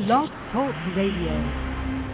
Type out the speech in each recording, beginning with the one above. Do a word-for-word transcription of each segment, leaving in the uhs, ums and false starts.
Blog Talk Radio.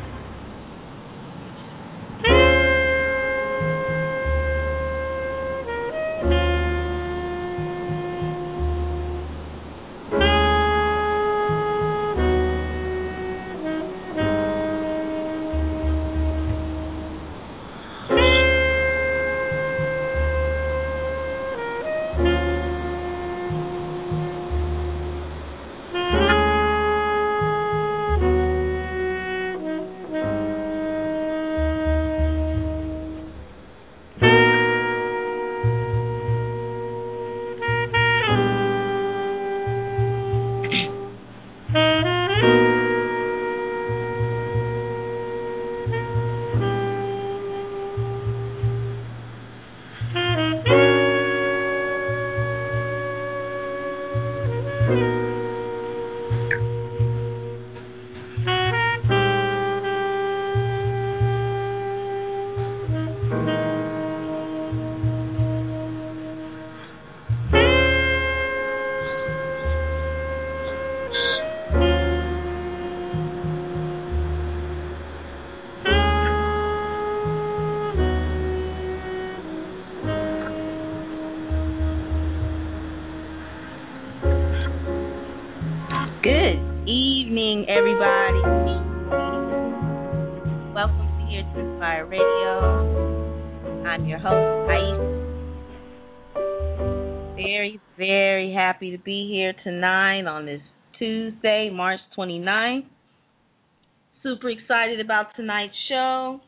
To be here tonight on this Tuesday, March twenty-ninth. Super excited about tonight's show.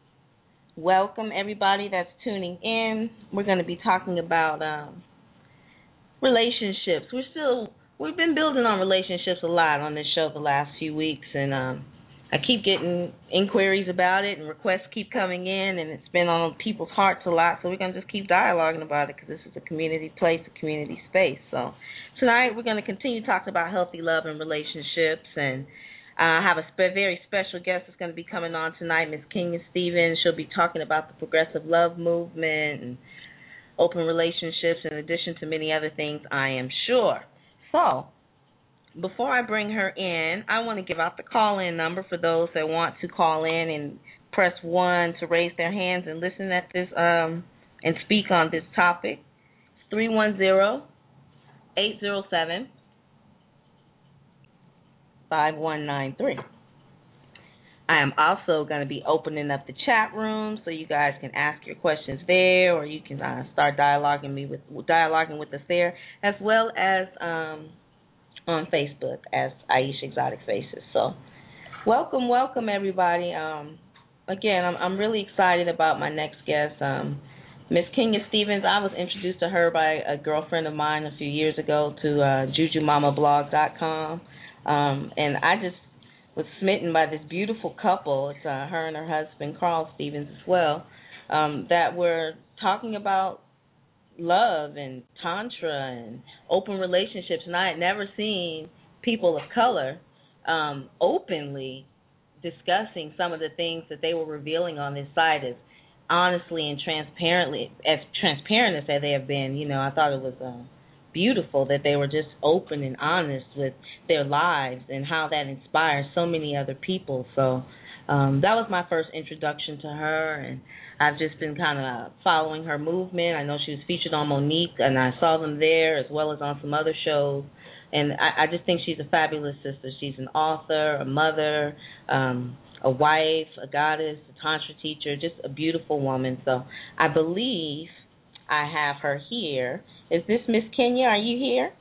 Welcome everybody that's tuning in. We're going to be talking about um, relationships. We're still we've been building on relationships a lot on this show the last few weeks, and um, I keep getting inquiries about it, and requests keep coming in, and it's been on people's hearts a lot. So we're going to just keep dialoguing about it because this is a community place, a community space. So tonight we're going to continue talking about healthy love and relationships, and I have a spe- very special guest that's going to be coming on tonight, Miss Kenya Stevens. She'll be talking about the progressive love movement and open relationships, in addition to many other things, I am sure. So before I bring her in, I want to give out the call-in number for those that want to call in and press one to raise their hands and listen at this um, and speak on this topic. It's three one zero, eight zero seven, five one nine three. I am also going to be opening up the chat room so you guys can ask your questions there, or you can uh, start dialoguing me with dialoguing with us there, as well as um, on Facebook as Aisha Exotic Faces. So welcome, welcome everybody. Um, again, I'm, I'm really excited about my next guest, um, Miss Kenya Stevens. I was introduced to her by a girlfriend of mine a few years ago to uh, juju mama blog dot com, um, and I just was smitten by this beautiful couple. It's uh, her and her husband, Carl Stevens, as well, um, that were talking about love and tantra and open relationships, and I had never seen people of color um, openly discussing some of the things that they were revealing on this site as honestly and transparently, as transparent as they have been. You know, I thought it was uh, beautiful that they were just open and honest with their lives and how that inspires so many other people. So um, that was my first introduction to her, and I've just been kind of following her movement. I know she was featured on Monique, and I saw them there as well as on some other shows. And I, I just think she's a fabulous sister. She's an author, a mother, um, a wife, a goddess, a tantra teacher, just a beautiful woman. So I believe I have her here. Is this Miss Kenya? Are you here?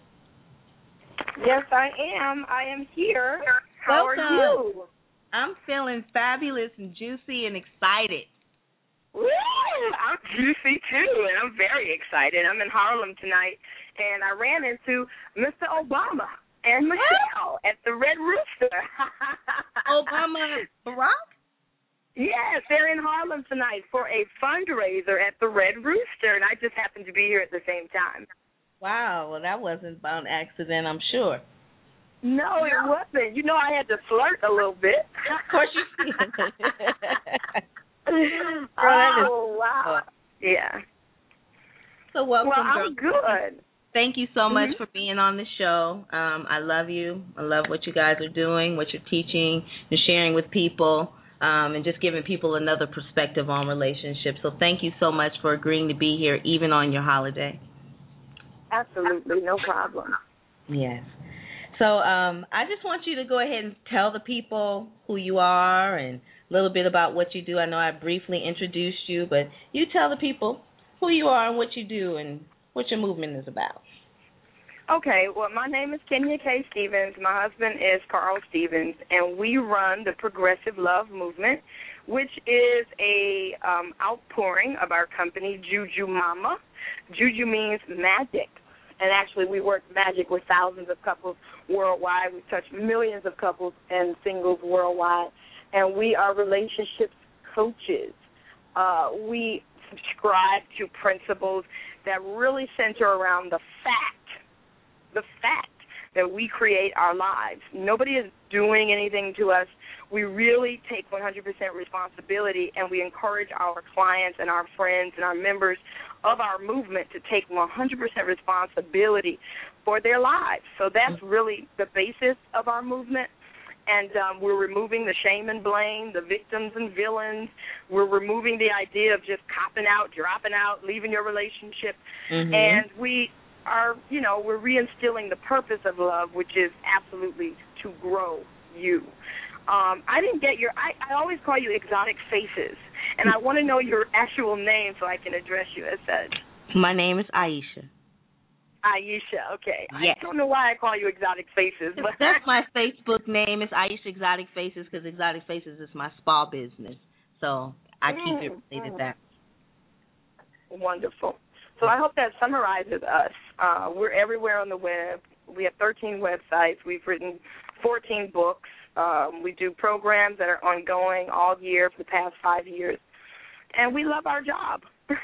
Yes, I am. I am here. How Welcome. are you? I'm feeling fabulous and juicy and excited. Woo! I'm juicy, too, and I'm very excited. I'm in Harlem tonight, and I ran into Mister Obama and Michelle at the Red Rooster. Obama Barack? Yes, they're in Harlem tonight for a fundraiser at the Red Rooster, and I just happened to be here at the same time. Wow, well, that wasn't by accident, I'm sure. No, it wasn't. You know, I had to flirt a little bit. Of course you did. Oh, wow. Yeah. So welcome, well, I'm girl. good. thank you so much Mm-hmm. for being on the show. Um, I love you. I love what you guys are doing, what you're teaching and sharing with people, um, and just giving people another perspective on relationships. So thank you so much for agreeing to be here, even on your holiday. Absolutely, no problem. Yes. So um, I just want you to go ahead and tell the people who you are and a little bit about what you do. I know I briefly introduced you, but you tell the people who you are and what you do and what your movement is about. Okay, well, my name is Kenya K. Stevens. My husband is Carl Stevens, and we run the Progressive Love Movement, which is a um, outpouring of our company, Juju Mama. Juju means magic, and actually we work magic with thousands of couples worldwide. We touch millions of couples and singles worldwide, and we are relationships coaches. Uh, we subscribe to principles that really center around the fact the fact that we create our lives. Nobody is doing anything to us. We really take one hundred percent responsibility, and we encourage our clients and our friends and our members of our movement to take one hundred percent responsibility for their lives. So that's really the basis of our movement. And um, we're removing the shame and blame, the victims and villains. We're removing the idea of just copping out, dropping out, leaving your relationship. Mm-hmm. And we are, you know, we're reinstilling the purpose of love, which is absolutely to grow you. Um, I didn't get your, I, I always call you Exotic Faces, and I want to know your actual name so I can address you as such. My name is Aisha. Aisha, okay. Yes. I don't know why I call you Exotic Faces, but that's my Facebook name. It's Aisha Exotic Faces because Exotic Faces is my spa business. So I keep it related that. Wonderful. So I hope that summarizes us. Uh, we're everywhere on the web. We have thirteen websites. We've written fourteen books. Um, we do programs that are ongoing all year for the past five years. And we love our job.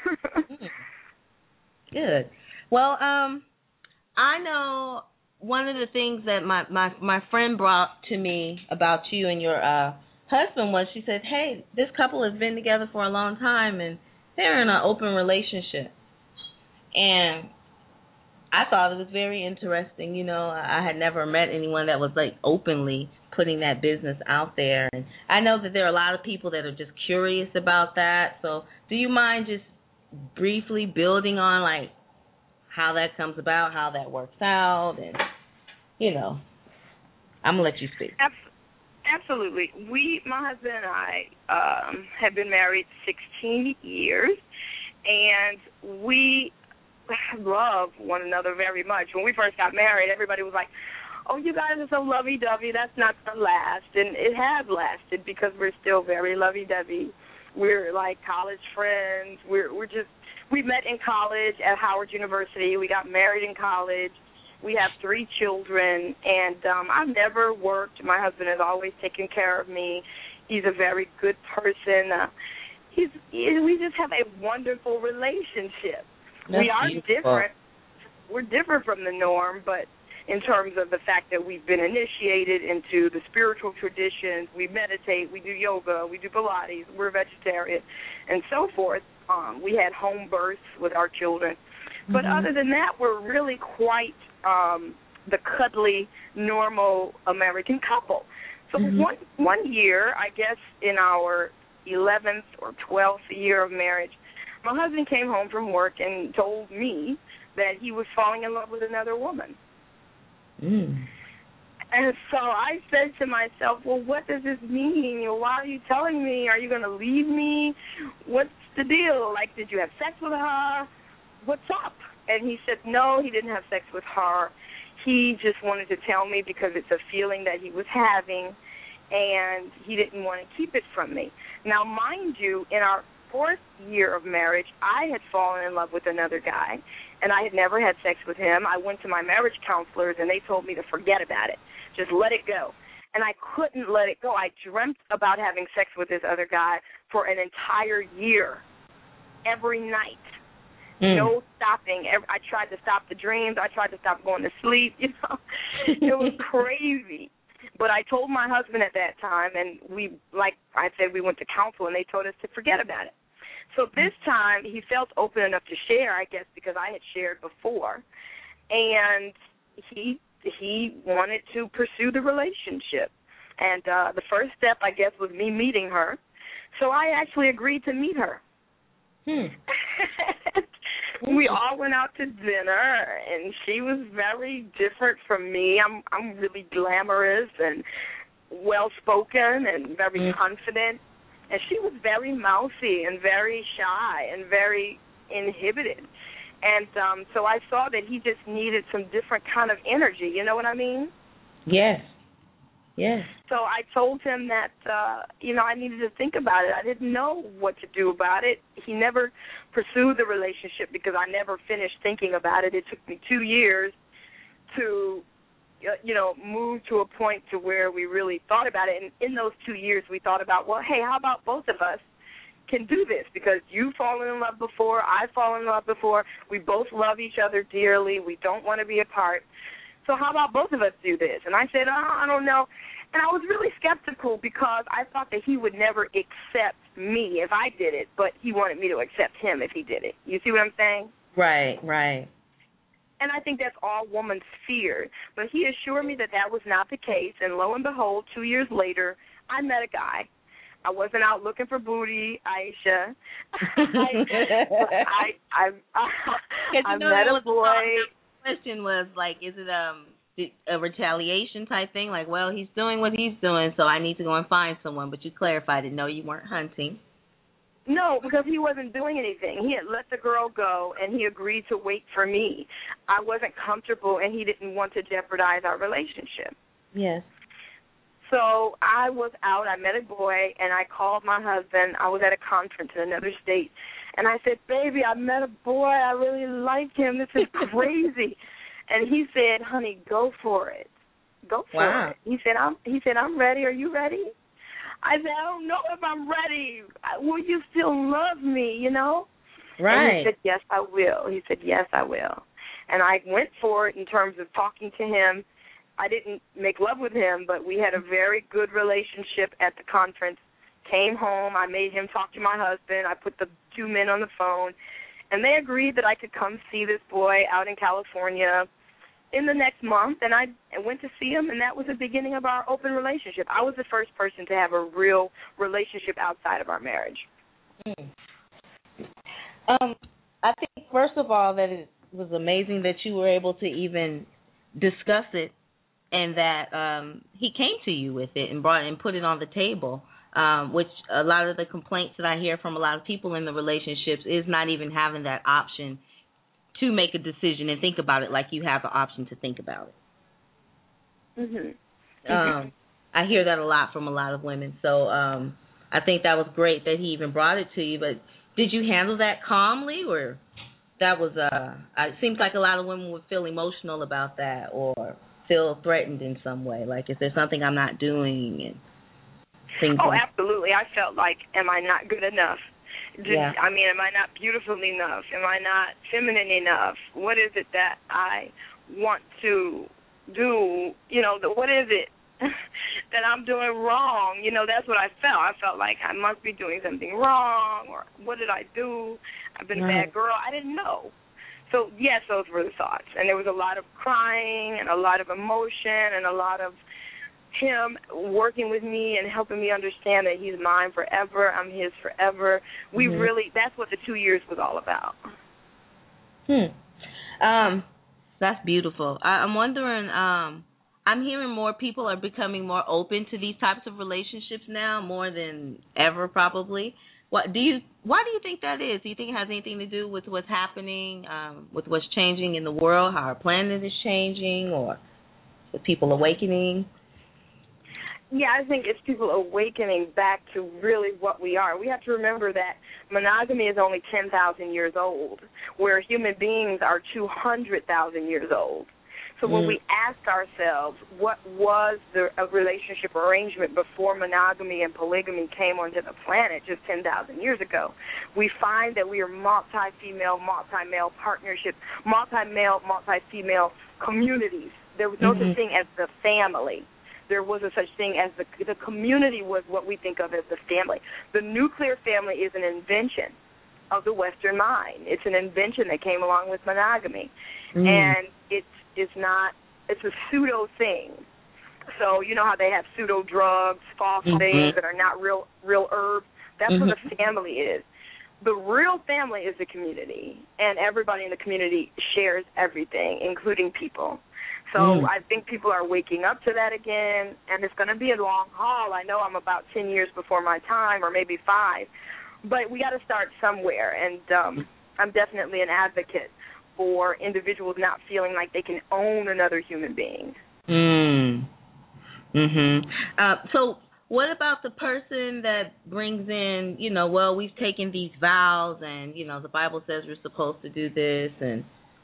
Good. Well, um, I know one of the things that my, my, my friend brought to me about you and your uh, husband was she said, hey, this couple has been together for a long time, and they're in an open relationship. And I thought it was very interesting. You know, I had never met anyone that was, like, openly putting that business out there. And I know that there are a lot of people that are just curious about that. So do you mind just briefly building on, like, how that comes about, how that works out, and, you know, I'm going to let you speak. Absolutely. We, my husband and I, um, have been married sixteen years, and we love one another very much. When we first got married, everybody was like, oh, you guys are so lovey-dovey, that's not going to last. And it has lasted because we're still very lovey-dovey. We're like college friends. We're we're just, we met in college at Howard University. We got married in college. We have three children, and um, I've never worked. My husband has always taken care of me. He's a very good person. Uh, he's he, we just have a wonderful relationship. That's we are beautiful. different. We're different from the norm, but in terms of the fact that we've been initiated into the spiritual traditions, we meditate, we do yoga, we do Pilates, we're vegetarian, and so forth. Um, we had home births with our children. But mm-hmm. other than that, we're really quite um, the cuddly, normal American couple. So mm-hmm. one one year, I guess in our eleventh or twelfth year of marriage, my husband came home from work and told me that he was falling in love with another woman. Mm. And so I said to myself, well, what does this mean? Why are you telling me? Are you going to leave me? What's the deal? Like, did you have sex with her? What's up? And he said, no, he didn't have sex with her. He just wanted to tell me because it's a feeling that he was having, and he didn't want to keep it from me. Now, mind you, in our fourth year of marriage, I had fallen in love with another guy, and I had never had sex with him. I went to my marriage counselors, and they told me to forget about it. Just let it go. And I couldn't let it go. I dreamt about having sex with this other guy for an entire year, every night. Mm. No stopping. I tried to stop the dreams. I tried to stop going to sleep. You know, it was crazy. But I told my husband at that time, and we, like I said, we went to counsel, and they told us to forget about it. So this time he felt open enough to share, I guess, because I had shared before. and he he wanted to pursue the relationship. And uh, the first step, I guess, was me meeting her. So I actually agreed to meet her. Hmm. We all went out to dinner, and she was very different from me. I'm I'm really glamorous and well-spoken and very mm. confident. And she was very mousy and very shy and very inhibited. And um, so I saw that he just needed some different kind of energy. You know what I mean? Yes. Yes. So I told him that, uh, you know, I needed to think about it. I didn't know what to do about it. He never pursued the relationship because I never finished thinking about it. It took me two years to, you know, move to a point to where we really thought about it. And in those two years, we thought about, well, hey, how about both of us can do this? Because you've fallen in love before, I've fallen in love before. We both love each other dearly. We don't want to be apart. So how about both of us do this? And I said, oh, I don't know. And I was really skeptical because I thought that he would never accept me if I did it, but he wanted me to accept him if he did it. You see what I'm saying? Right, right. And I think that's all women fear. But he assured me that that was not the case. And lo and behold, two years later, I met a guy. I wasn't out looking for booty, Aisha. I, I, I, I, I met a boy. Question was like, is it um a retaliation type thing? Like, well, he's doing what he's doing, so I need to go and find someone. But you clarified it. No, you weren't hunting. No, because he wasn't doing anything. He had let the girl go, and he agreed to wait for me. I wasn't comfortable, and he didn't want to jeopardize our relationship. Yes. So I was out. I met a boy, and I called my husband. I was at a conference in another state. And I said, baby, I met a boy. I really like him. This is crazy. And he said, honey, go for it. Go for wow. it. He said, I'm He said, I'm ready. Are you ready? I said, I don't know if I'm ready. Will you still love me, you know? Right. And he said, yes, I will. He said, yes, I will. And I went for it in terms of talking to him. I didn't make love with him, but we had a very good relationship at the conference. Came home, I made him talk to my husband. I put the two men on the phone, and they agreed that I could come see this boy out in California in the next month, and I went to see him, and that was the beginning of our open relationship. I was the first person to have a real relationship outside of our marriage. Mm. Um, I think, first of all, that it was amazing that you were able to even discuss it and that um, he came to you with it and brought and put it on the table. Um, which a lot of the complaints that I hear from a lot of people in the relationships is not even having that option to make a decision and think about it like you have the option to think about it. Mm-hmm. Um, I hear that a lot from a lot of women. So um, I think that was great that he even brought it to you. But did you handle that calmly, or that was uh, it seems like a lot of women would feel emotional about that or feel threatened in some way. Like, is there something I'm not doing? And things oh, like absolutely. I felt like, am I not good enough? Did, yeah. I mean, am I not beautiful enough? Am I not feminine enough? What is it that I want to do? You know, the, what is it that I'm doing wrong? You know, that's what I felt. I felt like I must be doing something wrong, or what did I do? I've been right. a bad girl. I didn't know. So, yes, those were the thoughts. And there was a lot of crying and a lot of emotion and a lot of him working with me and helping me understand that he's mine forever, I'm his forever. We mm-hmm. really, that's what the two years was all about. Hmm. Um, that's beautiful. I, I'm wondering, um, I'm hearing more people are becoming more open to these types of relationships now, more than ever probably. What do you? Why do you think that is? Do you think it has anything to do with what's happening, um, with what's changing in the world, how our planet is changing, or with people awakening? Yeah, I think it's people awakening back to really what we are. We have to remember that monogamy is only ten thousand years old, where human beings are two hundred thousand years old. So when mm. we ask ourselves, what was the a relationship arrangement before monogamy and polygamy came onto the planet just ten thousand years ago, we find that we are multi-female, multi-male partnerships, multi-male, multi-female communities. There was no mm-hmm. such thing as the family. There was a such thing as the the community was what we think of as the family. The nuclear family is an invention. of the Western mind. It's an invention that came along with monogamy. Mm. And it's it's not, it's a pseudo thing. So you know how they have pseudo drugs, false mm-hmm. things that are not real real herbs? That's mm-hmm. what a family is. The real family is the community, and everybody in the community shares everything, including people. So mm. I think people are waking up to that again, and it's going to be a long haul. I know I'm about ten years before my time, or maybe five, but we got to start somewhere, and um, I'm definitely an advocate for individuals not feeling like they can own another human being. Mm. Mhm. Uh, so what about the person that brings in, you know, well, we've taken these vows and, you know, the Bible says we're supposed to do this, and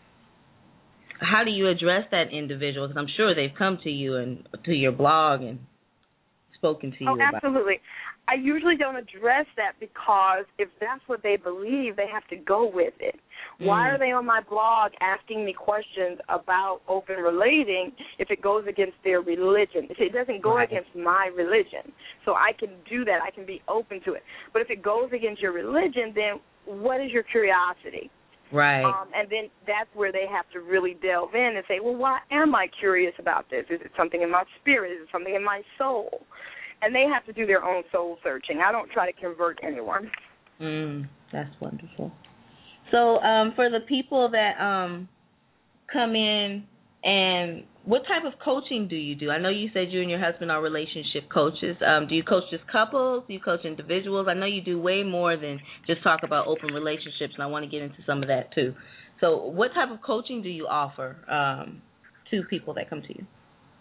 how do you address that individual? Because I'm sure they've come to you and to your blog and spoken to you oh, about. Absolutely. I usually don't address that because if that's what they believe, they have to go with it. Mm. Why are they on my blog asking me questions about open relating if it goes against their religion? It doesn't go right. against my religion. So I can do that. I can be open to it. But if it goes against your religion, then what is your curiosity? Right. Um, and then that's where they have to really delve in and say, well, why am I curious about this? Is it something in my spirit? Is it something in my soul? And they have to do their own soul searching. I don't try to convert anyone. Mm, that's wonderful. So um, for the people that um, come in, and what type of coaching do you do? I know you said you and your husband are relationship coaches. Um, do you coach just couples? Do you coach individuals? I know you do way more than just talk about open relationships, and I want to get into some of that too. So what type of coaching do you offer um, to people that come to you?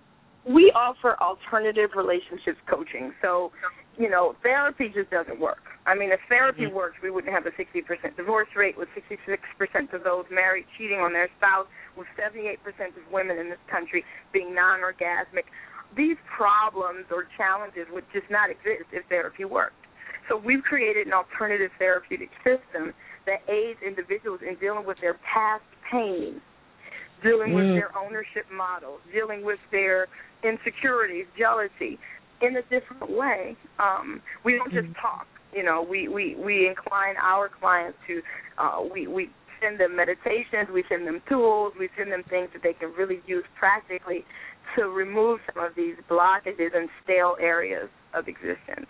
We offer alternative relationships coaching. So, you know, therapy just doesn't work. I mean, if therapy mm-hmm. worked, we wouldn't have a sixty percent divorce rate with sixty-six percent of those married cheating on their spouse, with seventy-eight percent of women in this country being non-orgasmic. These problems or challenges would just not exist if therapy worked. So we've created an alternative therapeutic system that aids individuals in dealing with their past pain, dealing mm. with their ownership models, dealing with their insecurities, jealousy, in a different way. Um, we don't just talk. You know, we, we, we incline our clients to, uh, we, we send them meditations, we send them tools, we send them things that they can really use practically to remove some of these blockages and stale areas of existence.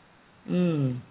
Mm.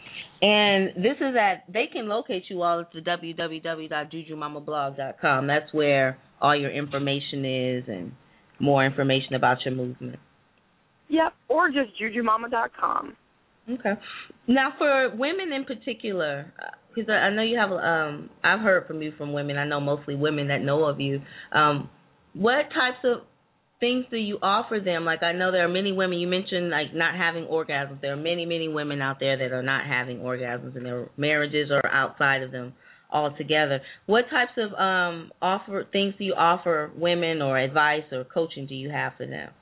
And this is at, they can locate you all at the w w w dot juju mama blog dot com. That's where all your information is and more information about your movement. Yep, or just juju mama dot com. Okay. Now, for women in particular, because I know you have, um, I've heard from you from women. I know mostly women that know of you. Um, what types of things do you offer them? Like, I know there are many women, you mentioned, like, not having orgasms. There are many, many women out there that are not having orgasms in their marriages or outside of them altogether. What types of um, offer things do you offer women, or advice or coaching do you have for them?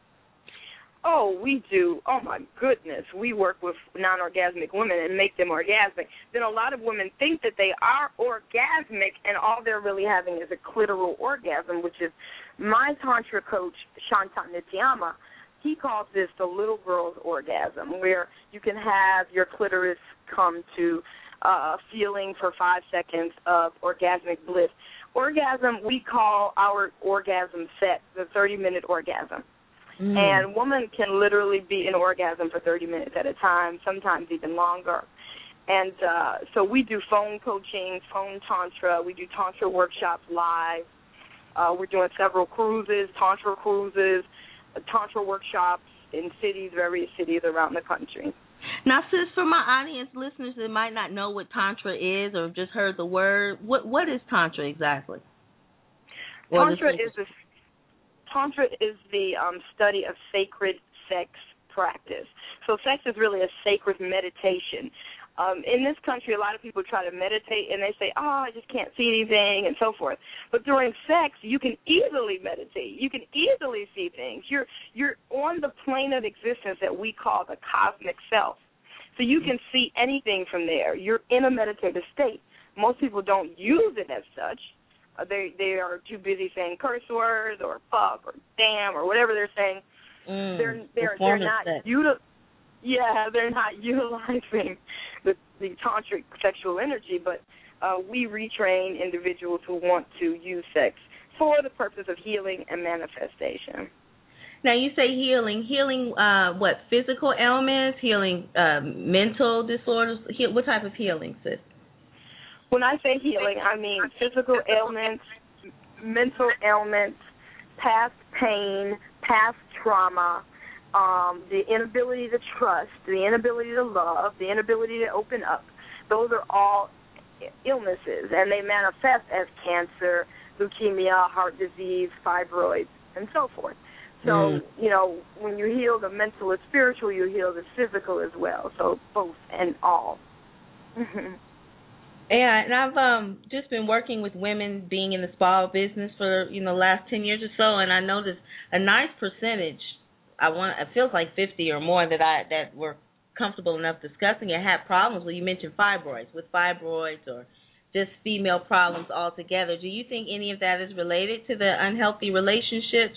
Oh, we do. Oh, my goodness. We work with non-orgasmic women and make them orgasmic. Then a lot of women think that they are orgasmic, and all they're really having is a clitoral orgasm, which is my Tantra coach, Shanta Nityama. He calls this the little girl's orgasm, where you can have your clitoris come to a uh, feeling for five seconds of orgasmic bliss. Orgasm, we call our orgasm set the thirty-minute orgasm. Mm. And women can literally be in orgasm for thirty minutes at a time, sometimes even longer. And uh, so we do phone coaching, phone tantra. We do tantra workshops live. Uh, we're doing several cruises, tantra cruises, uh, tantra workshops in cities, various cities around the country. Now, sis, for my audience listeners that might not know what tantra is or just heard the word, what what is tantra exactly? Tantra is the Tantra is the um, study of sacred sex practice. So sex is really a sacred meditation. Um, in this country, a lot of people try to meditate, and they say, oh, I just can't see anything, and so forth. But during sex, you can easily meditate. You can easily see things. You're you're on the plane of existence that we call the cosmic self. So you can see anything from there. You're in a meditative state. Most people don't use it as such. Uh, they they are too busy saying curse words or fuck or damn or whatever they're saying. Mm, they're they're they're not util- yeah they're not utilizing the the tantric sexual energy, but uh, we retrain individuals who want to use sex for the purpose of healing and manifestation. Now, you say healing. Healing, uh, what, physical ailments, healing uh, mental disorders? He- what type of healing, sis? When I say healing, I mean physical ailments, mental ailments, past pain, past trauma, um, the inability to trust, the inability to love, the inability to open up. Those are all illnesses, and they manifest as cancer, leukemia, heart disease, fibroids, and so forth. So, mm. you know, when you heal the mental and spiritual, you heal the physical as well. So both and all. Yeah, and I've um just been working with women being in the spa business for, you know, last ten years or so, and I noticed a nice percentage, I want it feels like fifty or more that I that were comfortable enough discussing it, had problems. Well, you mentioned fibroids, with fibroids or just female problems altogether. Do you think any of that is related to the unhealthy relationships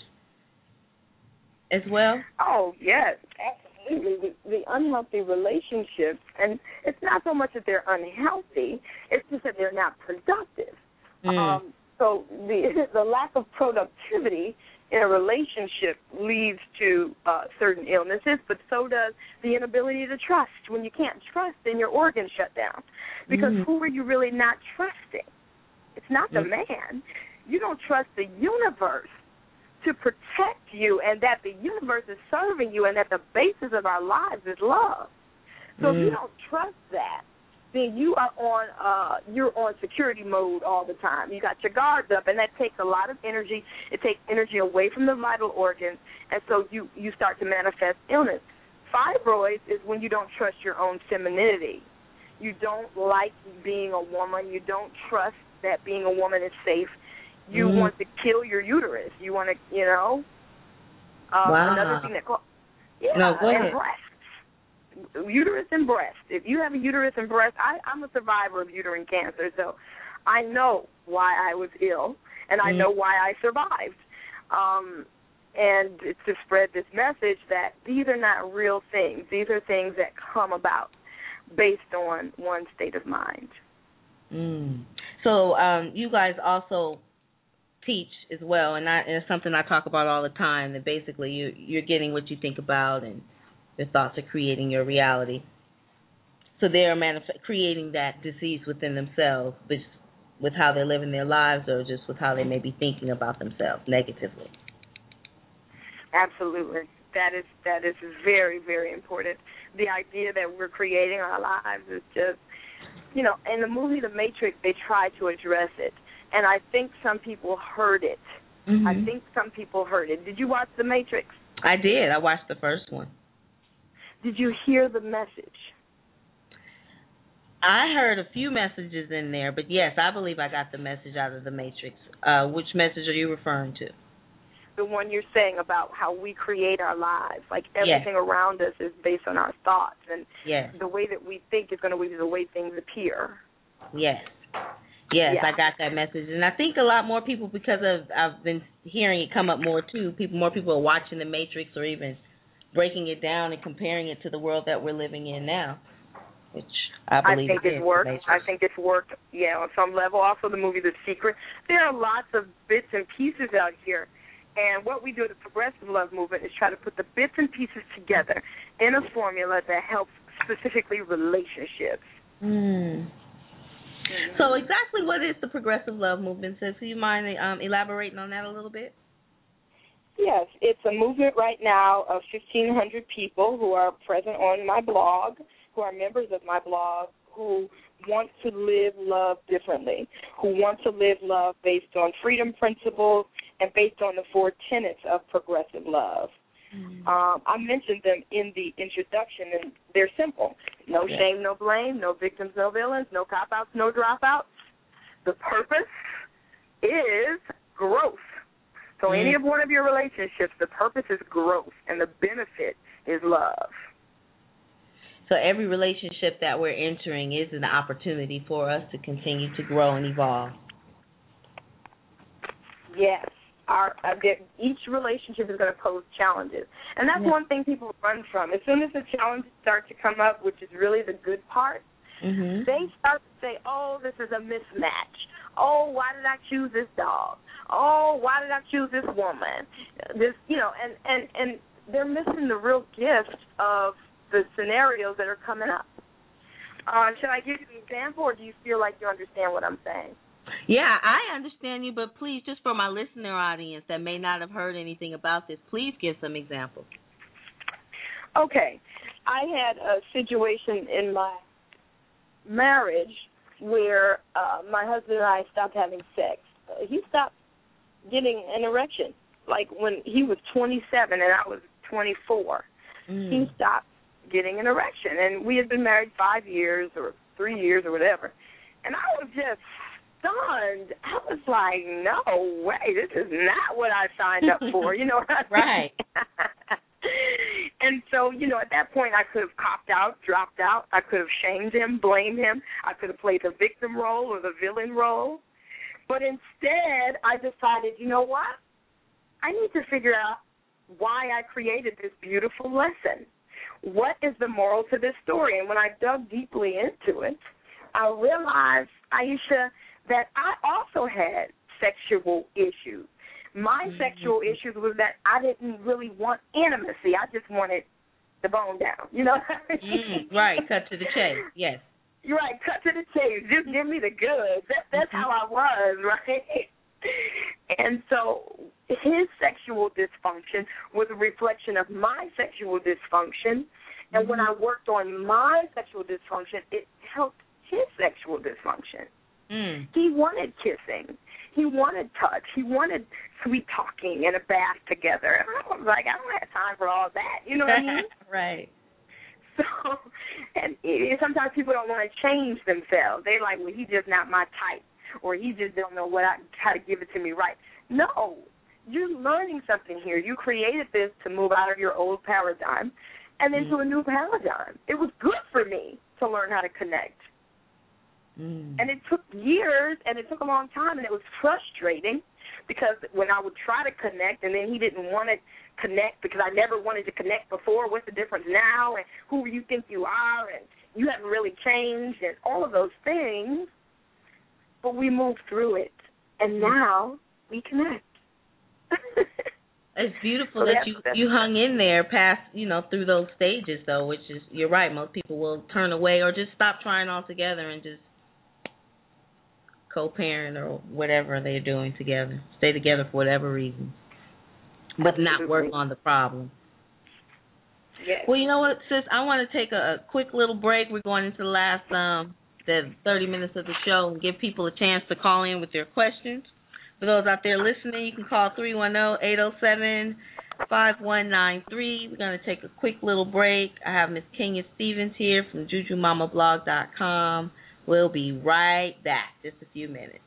as well? Oh, yes, absolutely. The, the unhealthy relationships, and it's not so much that they're unhealthy, it's just that they're not productive. Mm. Um, so the the lack of productivity in a relationship leads to uh, certain illnesses, but so does the inability to trust. When you can't trust, then your organs shut down. Because mm. who are you really not trusting? It's not the mm. man. You don't trust the universe to protect you, and that the universe is serving you, and that the basis of our lives is love. So mm. if you don't trust that, then you are on uh, you're on security mode all the time. You got your guards up, and that takes a lot of energy. It takes energy away from the vital organs, and so you, you start to manifest illness. Fibroids is when you don't trust your own femininity. You don't like being a woman. You don't trust that being a woman is safe. You mm. want to kill your uterus. You want to, you know. Uh, wow. Another thing that called, yeah, no, go and ahead. breast. Uterus and breast. If you have a uterus and breast, I, I'm a survivor of uterine cancer, so I know why I was ill, and I mm. know why I survived. Um, and it's to spread this message that these are not real things. These are things that come about based on one's state of mind. Mm. So um, you guys also teach as well, and, I, and it's something I talk about all the time, that basically you, you're getting what you think about, and your thoughts are creating your reality. So they're manif- creating that disease within themselves, which, with how they're living their lives, or just with how they may be thinking about themselves negatively. Absolutely. That is that is very, very important. The idea that we're creating our lives is just, you know, in the movie The Matrix, they tried to address it, and I think some people heard it. Mm-hmm. I think some people heard it. Did you watch The Matrix? I did. I watched the first one. Did you hear the message? I heard a few messages in there, but yes, I believe I got the message out of The Matrix. Uh, which message are you referring to? The one you're saying about how we create our lives. Like everything yes. around us is based on our thoughts, and yes. the way that we think is going to be the way things appear. Yes. Yes, yeah. I got that message. And I think a lot more people, because of I've been hearing it come up more too, people more people are watching The Matrix, or even breaking it down and comparing it to the world that we're living in now, which I believe I think it it's worked. Matrix. I think it's worked, yeah, on some level. Also, the movie The Secret. There are lots of bits and pieces out here. And what we do at the Progressive Love Movement is try to put the bits and pieces together in a formula that helps specifically relationships. Mm. Mm-hmm. So exactly what is the Progressive Love Movement? So, do you mind um, elaborating on that a little bit? Yes, it's a movement right now of fifteen hundred people who are present on my blog, who are members of my blog, who want to live love differently, who want to live love based on freedom principles and based on the four tenets of progressive love. Mm-hmm. Um, I mentioned them in the introduction, and they're simple. No yeah. shame, no blame, no victims, no villains, no cop-outs, no dropouts. The purpose is growth. So mm-hmm. any of one of your relationships, the purpose is growth, and the benefit is love. So every relationship that we're entering is an opportunity for us to continue to grow and evolve. Yes. Our, uh, each relationship is going to pose challenges. And that's yeah. one thing people run from. As soon as the challenges start to come up, which is really the good part, Mm-hmm. They start to say, oh, this is a mismatch. Oh, why did I choose this dog? Oh, why did I choose this woman? This, you know, and, and, and they're missing the real gift of the scenarios that are coming up. Uh, should I give you an example, or do you feel like you understand what I'm saying? Yeah, I understand you, but please, just for my listener audience that may not have heard anything about this, please give some examples. Okay. I had a situation in my marriage where uh, my husband and I stopped having sex. Uh, he stopped getting an erection. Like when he was twenty-seven and I was twenty-four, mm. he stopped getting an erection. And we had been married five years or three years or whatever. And I was just stunned. I was like, no way, this is not what I signed up for. You know what I mean? Right. And so, you know, at that point I could have copped out, dropped out. I could have shamed him, blamed him. I could have played the victim role or the villain role. But instead, I decided, you know what? I need to figure out why I created this beautiful lesson. What is the moral to this story? And when I dug deeply into it, I realized, Aisha, that I also had sexual issues. My mm-hmm. sexual issues was that I didn't really want intimacy. I just wanted the bone down, you know? mm, right, cut to the chase, yes. You're right, cut to the chase. Just give me the goods. That, that's mm-hmm. how I was, right? And so his sexual dysfunction was a reflection of my sexual dysfunction. And mm-hmm. when I worked on my sexual dysfunction, it helped his sexual dysfunction. Mm. He wanted kissing. He wanted touch. He wanted sweet talking and a bath together. And I was like, I don't have time for all that. You know what I mean? Right. So, and it, sometimes people don't want to change themselves. They're like, well, he's just not my type, or he just don't know what I, how to give it to me right. No, you're learning something here. You created this to move out of your old paradigm and into mm. a new paradigm. It was good for me to learn how to connect. Mm. And it took years, and it took a long time, and it was frustrating because when I would try to connect and then he didn't want to connect because I never wanted to connect before, what's the difference now, and who do you think you are, and you haven't really changed, and all of those things. But we moved through it, and now we connect. It's beautiful so that you, you hung in there past, you know, through those stages, though, which is, you're right, most people will turn away or just stop trying altogether and just co-parent or whatever they're doing together, stay together for whatever reason, but Absolutely. Not work on the problem. Yes. Well, you know what, sis, I want to take a, a quick little break. We're going into the last um, the thirty minutes of the show and give people a chance to call in with their questions. For those out there listening, you can call three one zero, eight zero seven, five one nine three. We're going to take a quick little break. I have Miss Kenya Stevens here from Juju Mama Blog dot com. We'll be right back. Just a few minutes.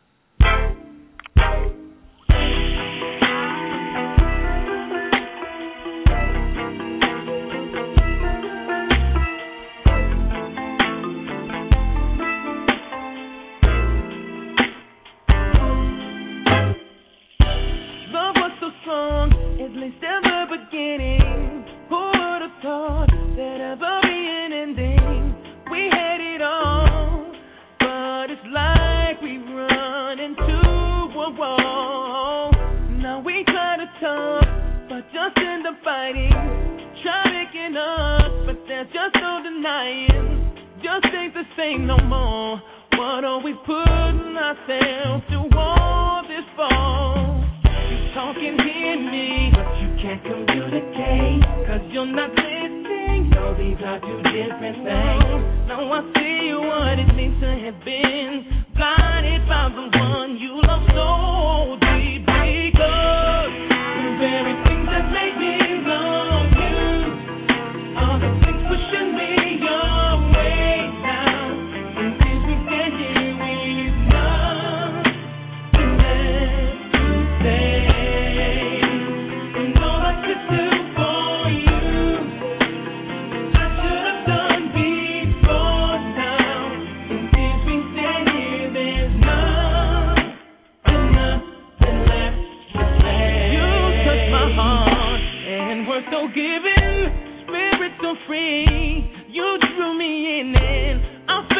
Love was so strong, at least in the beginning. Who would have thought there'd ever be an ending? We had it all, but it's like we run into a wall. Now we try to talk, but just end up fighting. Try making up, but there's just no denying. Just ain't the same no more. What are we putting ourselves through all this for? You talk and hear me, but you can't communicate, cause you're not listening. No, these are two different things. Now I see what it means to have been blinded by the one you love so deep, because the very things that make me love you are the things pushing me your way now. And since we stand here with nothing left to say, and all I could do for you, I should have done before now. And since we stand here, there's nothing, nothing left to say. You touch my heart, and we're so giving, spirit so free. You drew me in, and I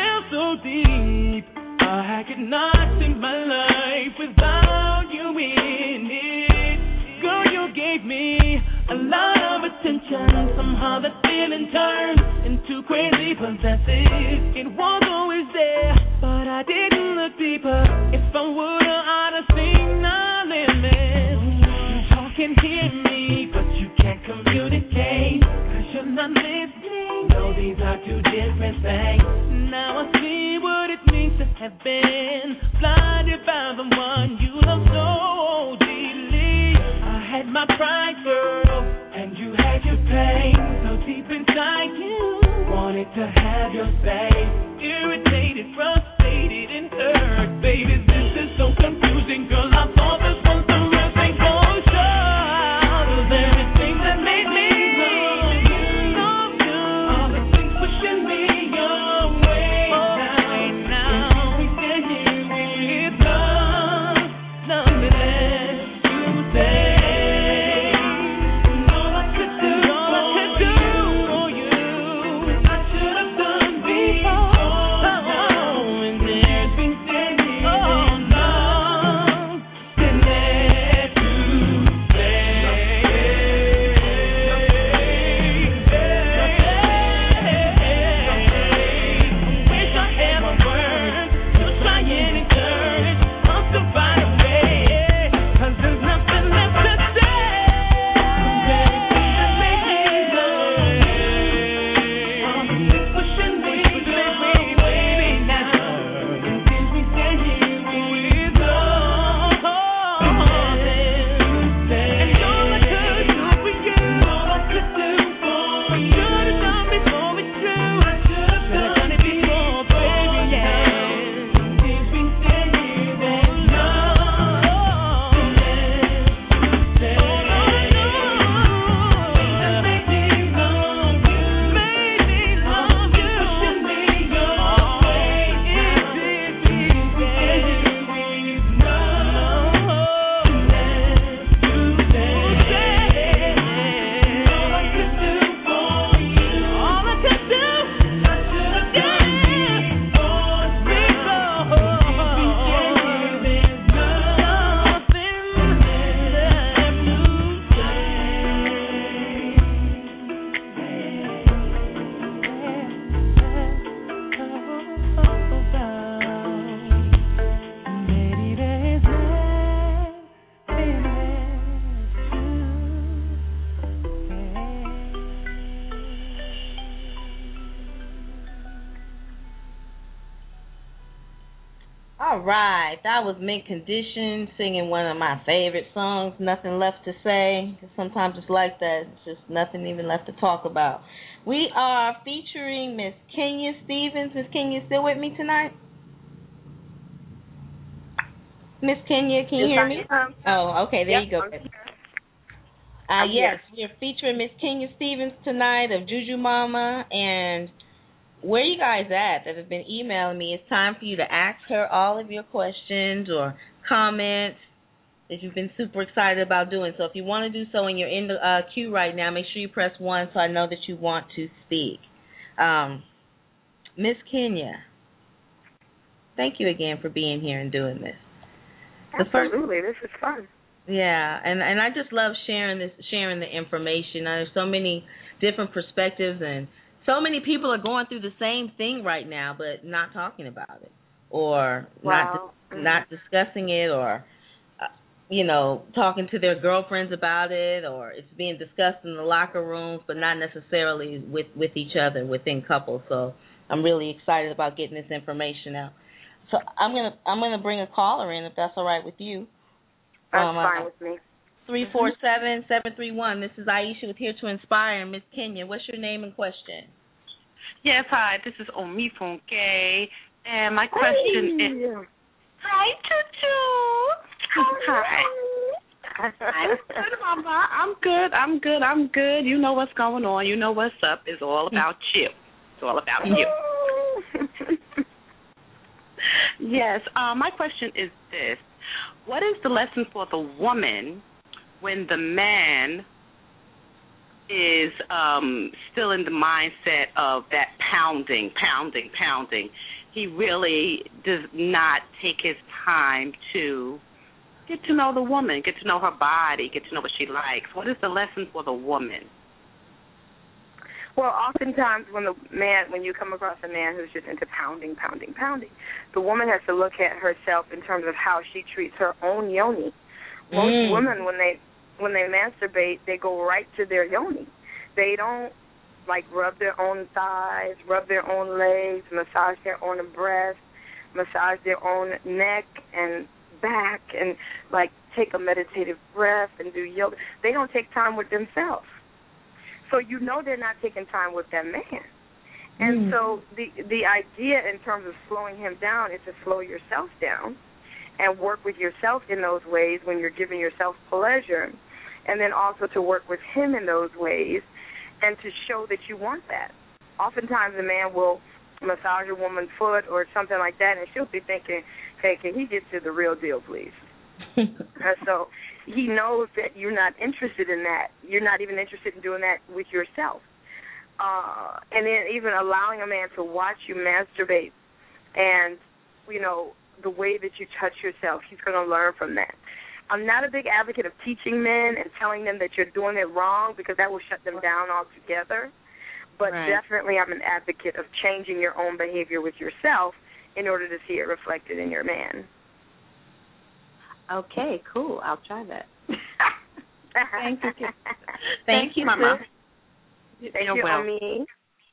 so deep. I could not see my life without you in it. Girl, you gave me a lot of attention. Somehow that feeling turned into crazy possessive. It was always there, but I didn't look deeper. If I would've, I'd have seen the limits. You talk and hear me, but you can't communicate, 'cause you're not listening. No, these are two different things. Now I see what it means to have been blinded by the one you love so deeply. I had my pride, girl, and you had your pain. So deep inside you wanted to have your say. Irritated, frustrated, and hurt. Baby, this is so confusing, girl. I thought this was the real thing for sure. Was everything that made me love you, love you. All the things pushing me your way now. now. We stand here with love, nothing left to say. And all I could do, all I could do for you, I should have done before. Oh, and there's been standing oh, love, nothing left to say. Wish I had a word to try and encourage us to find a way, 'cause there's nothing left to say. Everything that made me love you, all the things pushing me your way now. And since we stand here with love, and all I could do for you, all I could do for you, I should have done before it's true. I should have done it before, baby, yeah. And since we stand here with love, say, that made me love you, made me love you, pushing me your way. It did me, baby, with love, left to say. All I could do for you, all I could do, I should have done before. There's nothing left All right, that was Mint Condition singing one of my favorite songs, Nothing Left to Say. 'Cause sometimes it's like that, it's just nothing even left to talk about. We are featuring Miss Kenya Stevens. Miss Kenya, still with me tonight? Miss Kenya, can you hear me? Oh, okay, there Yep, you go. I'm here. Uh, I'm yes, we're featuring Miss Kenya Stevens tonight of Juju Mama. And where you guys at that have been emailing me, it's time for you to ask her all of your questions or comments that you've been super excited about doing. So if you want to do so and you're in the uh, queue right now, make sure you press one so I know that you want to speak. Um, Miss Kenya, thank you again for being here and doing this. The first- Absolutely, this is fun. Yeah, and and I just love sharing this, sharing the information. There's so many different perspectives, and so many people are going through the same thing right now, but not talking about it, or Wow. not Mm-hmm. not discussing it, or uh, you know, talking to their girlfriends about it, or it's being discussed in the locker rooms, but not necessarily with with each other within couples. So I'm really excited about getting this information out. So I'm gonna I'm gonna bring a caller in if that's all right with you. That's Um, fine uh, with me. three four seven, seven three one. This is Aisha with Here to Inspire. Miss Kenya, what's your name and question? Yes, hi, this is Omifunke, and my question Hey. is... Hi, Choo-Choo. Hi. I'm good, Mama. I'm good, I'm good, I'm good. You know what's going on. You know what's up. It's all about you. It's all about you. Yes, uh, my question is this. What is the lesson for the woman when the man is um, still in the mindset of that pounding, pounding, pounding, he really does not take his time to get to know the woman, get to know her body, get to know what she likes. What is the lesson for the woman? Well, oftentimes when the man, when you come across a man who's just into pounding, pounding, pounding, the woman has to look at herself in terms of how she treats her own yoni. Most Mm. women, when they when they masturbate, they go right to their yoni. They don't like rub their own thighs, rub their own legs, massage their own breast, massage their own neck and back, and like take a meditative breath and do yoga. They don't take time with themselves. So you know they're not taking time with that man. And mm. so the the idea in terms of slowing him down is to slow yourself down and work with yourself in those ways when you're giving yourself pleasure, and then also to work with him in those ways and to show that you want that. Oftentimes a man will massage a woman's foot or something like that, and she'll be thinking, hey, can he get to the real deal, please? And so he knows that you're not interested in that. You're not even interested in doing that with yourself. Uh, and then even allowing a man to watch you masturbate and, you know, the way that you touch yourself, he's going to learn from that. I'm not a big advocate of teaching men and telling them that you're doing it wrong, because that will shut them down altogether. But right. definitely I'm an advocate of changing your own behavior with yourself in order to see it reflected in your man. Okay, cool. I'll try that. Thank you. Thank, Thank you, Mama. Thank You're you, welcome. Ami.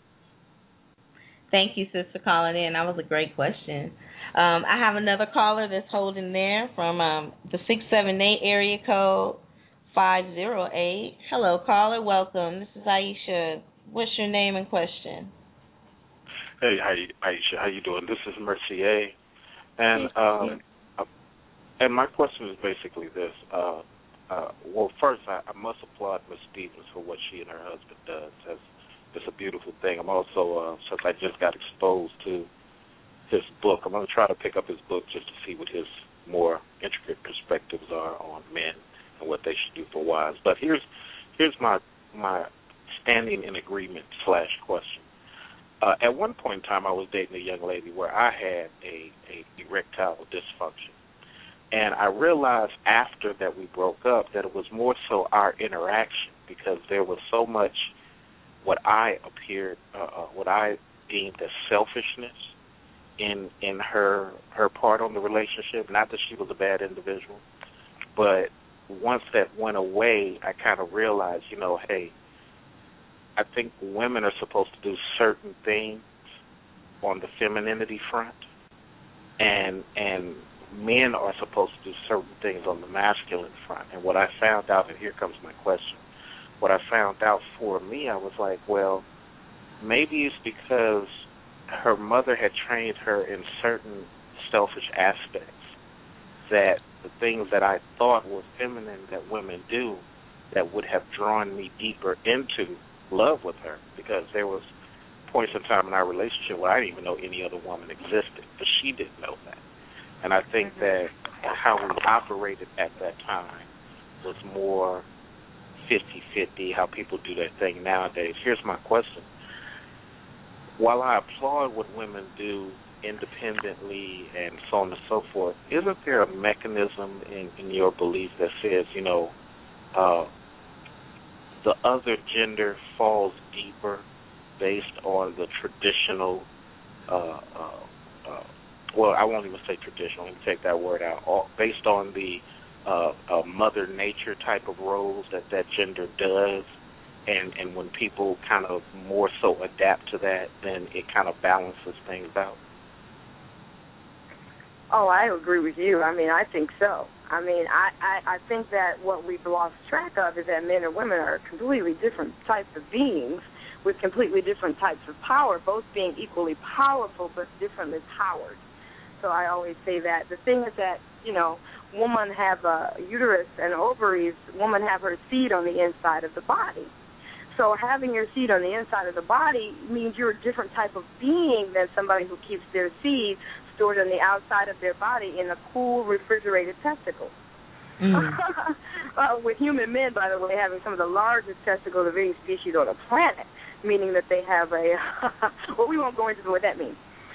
Thank you, sis, for calling in. That was a great question. Um, I have another caller that's holding there from um, the six seven eight area code five zero eight. Hello, caller. Welcome. This is Aisha. What's your name and question? Hey, how you, Aisha? How you doing? This is Mercier. And um, uh, and my question is basically this. Uh, uh, well, first, I, I must applaud Miss Stevens for what she and her husband does. That's, it's a beautiful thing. I'm also, uh, since I just got exposed to his book, I'm going to try to pick up his book just to see what his more intricate perspectives are on men and what they should do for wives. But here's here's my my standing in agreement slash question. Uh, at one point in time, I was dating a young lady where I had a, a erectile dysfunction. And I realized after that we broke up that it was more so our interaction, because there was so much what I appeared, uh, what I deemed as selfishness in in her her part on the relationship. Not that she was a bad individual, but once that went away, I kind of realized, you know, hey, I think women are supposed to do certain things on the femininity front, and and men are supposed to do certain things on the masculine front. And what I found out, and here comes my question, what I found out for me, I was like, well, maybe it's because her mother had trained her in certain selfish aspects, that the things that I thought were feminine that women do that would have drawn me deeper into love with her, because there was points in time in our relationship where I didn't even know any other woman existed, but she didn't know that. And I think that how we operated at that time was more fifty-fifty, how people do their thing nowadays. Here's my question. While I applaud what women do independently and so on and so forth, isn't there a mechanism in, in your belief that says, you know, uh, the other gender falls deeper based on the traditional, uh, uh, uh, well, I won't even say traditional, let me take that word out, all, based on the uh, uh, mother nature type of roles that that gender does, and, and when people kind of more so adapt to that, then it kind of balances things out? Oh, I agree with you. I mean, I think so. I mean, I, I, I think that what we've lost track of is that men and women are completely different types of beings with completely different types of power, both being equally powerful but differently powered. So I always say that. The thing is that, you know, women have a uterus and ovaries. Women have her seed on the inside of the body. So having your seed on the inside of the body means you're a different type of being than somebody who keeps their seed stored on the outside of their body in a cool, refrigerated testicle. Mm. uh, with human men, by the way, having some of the largest testicles of any species on the planet, meaning that they have a, well, we won't go into what that means.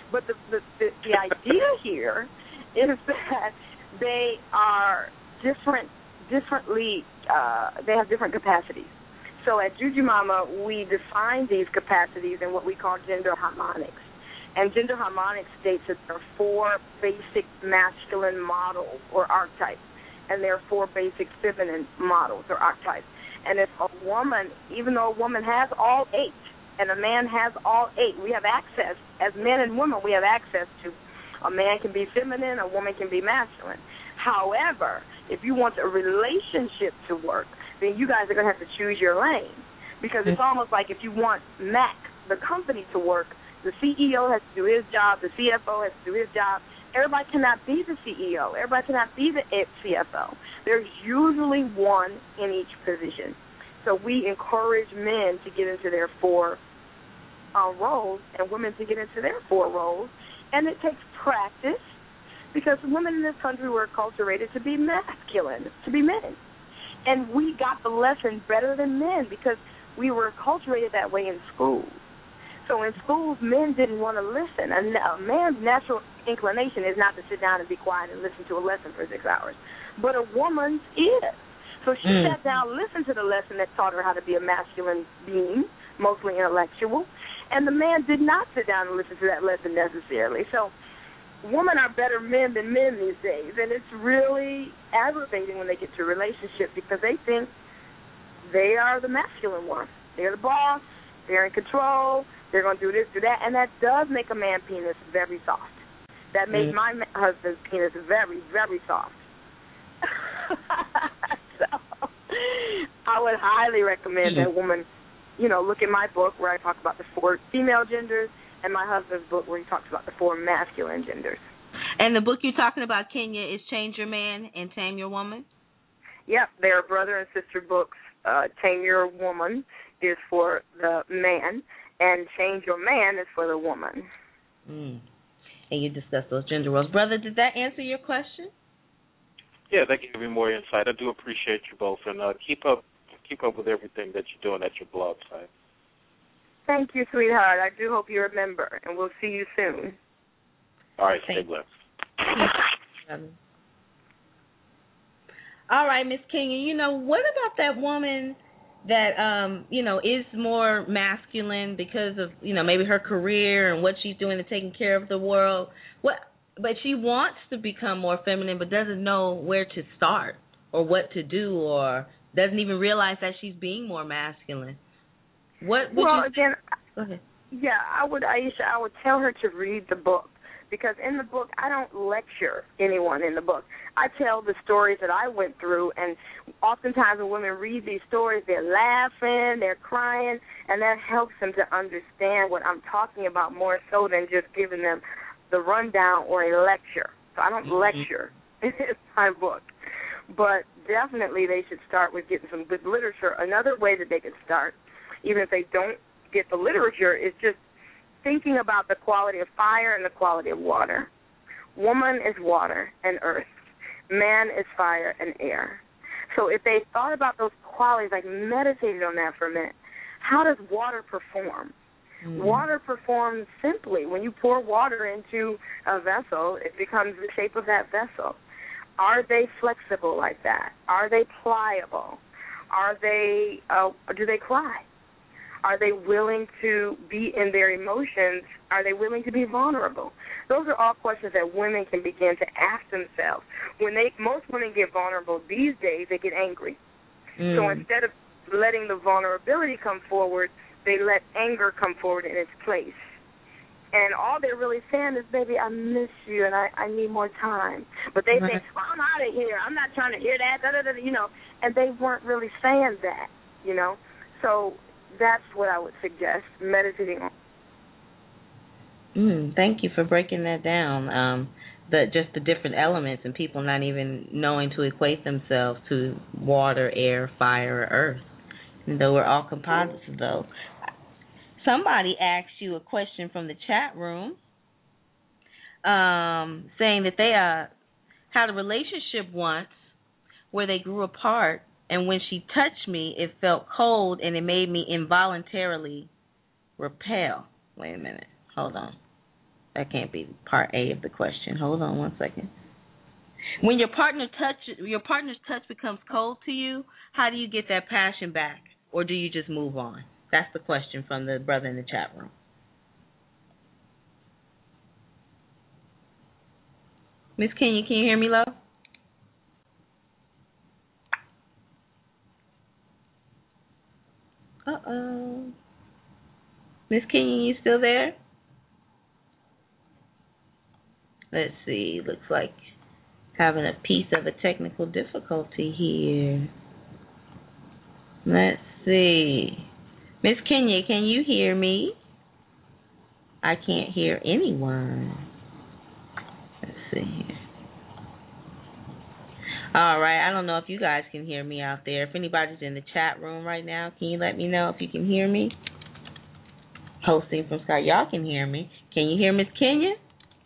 But the the, the, the idea here is that they are different, differently, uh, they have different capacities. So at Juju Mama, we define these capacities in what we call gender harmonics. And gender harmonics states that there are four basic masculine models or archetypes, and there are four basic feminine models or archetypes. And if a woman, even though a woman has all eight, and a man has all eight, we have access, as men and women, we have access to, a man can be feminine, a woman can be masculine. However, if you want a relationship to work, then you guys are going to have to choose your lane. Because it's almost like if you want Mac, the company, to work, the C E O has to do his job, the C F O has to do his job. Everybody cannot be the C E O. Everybody cannot be the C F O. There's usually one in each position. So we encourage men to get into their four uh, roles and women to get into their four roles. And it takes practice because women in this country were acculturated to be masculine, to be men. And we got the lesson better than men because we were acculturated that way in schools. So in schools, men didn't want to listen. A, a man's natural inclination is not to sit down and be quiet and listen to a lesson for six hours. But a woman's is. So she mm. sat down, listened to the lesson that taught her how to be a masculine being, mostly intellectual, and the man did not sit down and listen to that lesson necessarily. So women are better men than men these days, and it's really aggravating when they get to a relationship because they think they are the masculine one. They're the boss. They're in control. They're going to do this, do that, and that does make a man's penis very soft. That makes mm. my husband's penis very, very soft. So I would highly recommend that woman, you know, look at my book where I talk about the four female genders and my husband's book where he talks about the four masculine genders. And the book you're talking about, Kenya, is Change Your Man and Tame Your Woman? Yep, they're brother and sister books. Uh, Tame Your Woman is for the man, and Change Your Man is for the woman. Mm. And you discussed those gender roles. Brother, did that answer your question? Yeah, that gave me more insight. I do appreciate you both, and uh, keep up keep up with everything that you're doing at your blog site. Thank you, sweetheart. I do hope you remember, and we'll see you soon. All right, Thank stay blessed. All right, Miss Kenya, you know, what about that woman that, um, you know, is more masculine because of, you know, maybe her career and what she's doing to taking care of the world? What? But she wants to become more feminine but doesn't know where to start or what to do or doesn't even realize that she's being more masculine. What would well, you again, Go ahead. Yeah, I would, Aisha, I would tell her to read the book because in the book, I don't lecture anyone in the book. I tell the stories that I went through, and oftentimes when women read these stories, they're laughing, they're crying, and that helps them to understand what I'm talking about more so than just giving them the rundown or a lecture. So I don't mm-hmm. lecture in my book. But definitely they should start with getting some good literature. Another way that they can start, even if they don't get the literature, is just thinking about the quality of fire and the quality of water. Woman is water and earth. Man is fire and air. So if they thought about those qualities, like meditated on that for a minute, how does water perform? Mm-hmm. Water performs simply. When you pour water into a vessel, it becomes the shape of that vessel. Are they flexible like that? Are they pliable? Are they? Uh, do they cry? Are they willing to be in their emotions? Are they willing to be vulnerable? Those are all questions that women can begin to ask themselves. When they, most women get vulnerable these days, they get angry. Mm. So instead of letting the vulnerability come forward, they let anger come forward in its place. And all they're really saying is, baby, I miss you and I, I need more time. But they think, well, I'm out of here. I'm not trying to hear that, da, da, da, you know. And they weren't really saying that, you know. So that's what I would suggest, meditating on. Mm, thank you for breaking that down. Um, the just the different elements and people not even knowing to equate themselves to water, air, fire, or earth. And though we're all composites of those. Somebody asked you a question from the chat room, um, saying that they uh, had a relationship once where they grew apart, and when she touched me, it felt cold, and it made me involuntarily repel. Wait a minute. Hold on. that can't be part A of the question. Hold on one second. When your partner touch, your partner's touch becomes cold to you, how do you get that passion back, or do you just move on? That's the question from the brother in the chat room. Miss Kenya, can you hear me, love? Uh-oh. Miss Kenya, you still there? Let's see. Looks like having a piece of a technical difficulty here. Let's see. Miss Kenya, can you hear me? I can't hear anyone. Let's see here. All right. I don't know if you guys can hear me out there. If anybody's in the chat room right now, can you let me know if you can hear me? Hosting from Scott. Y'all can hear me. Can you hear Miss Kenya?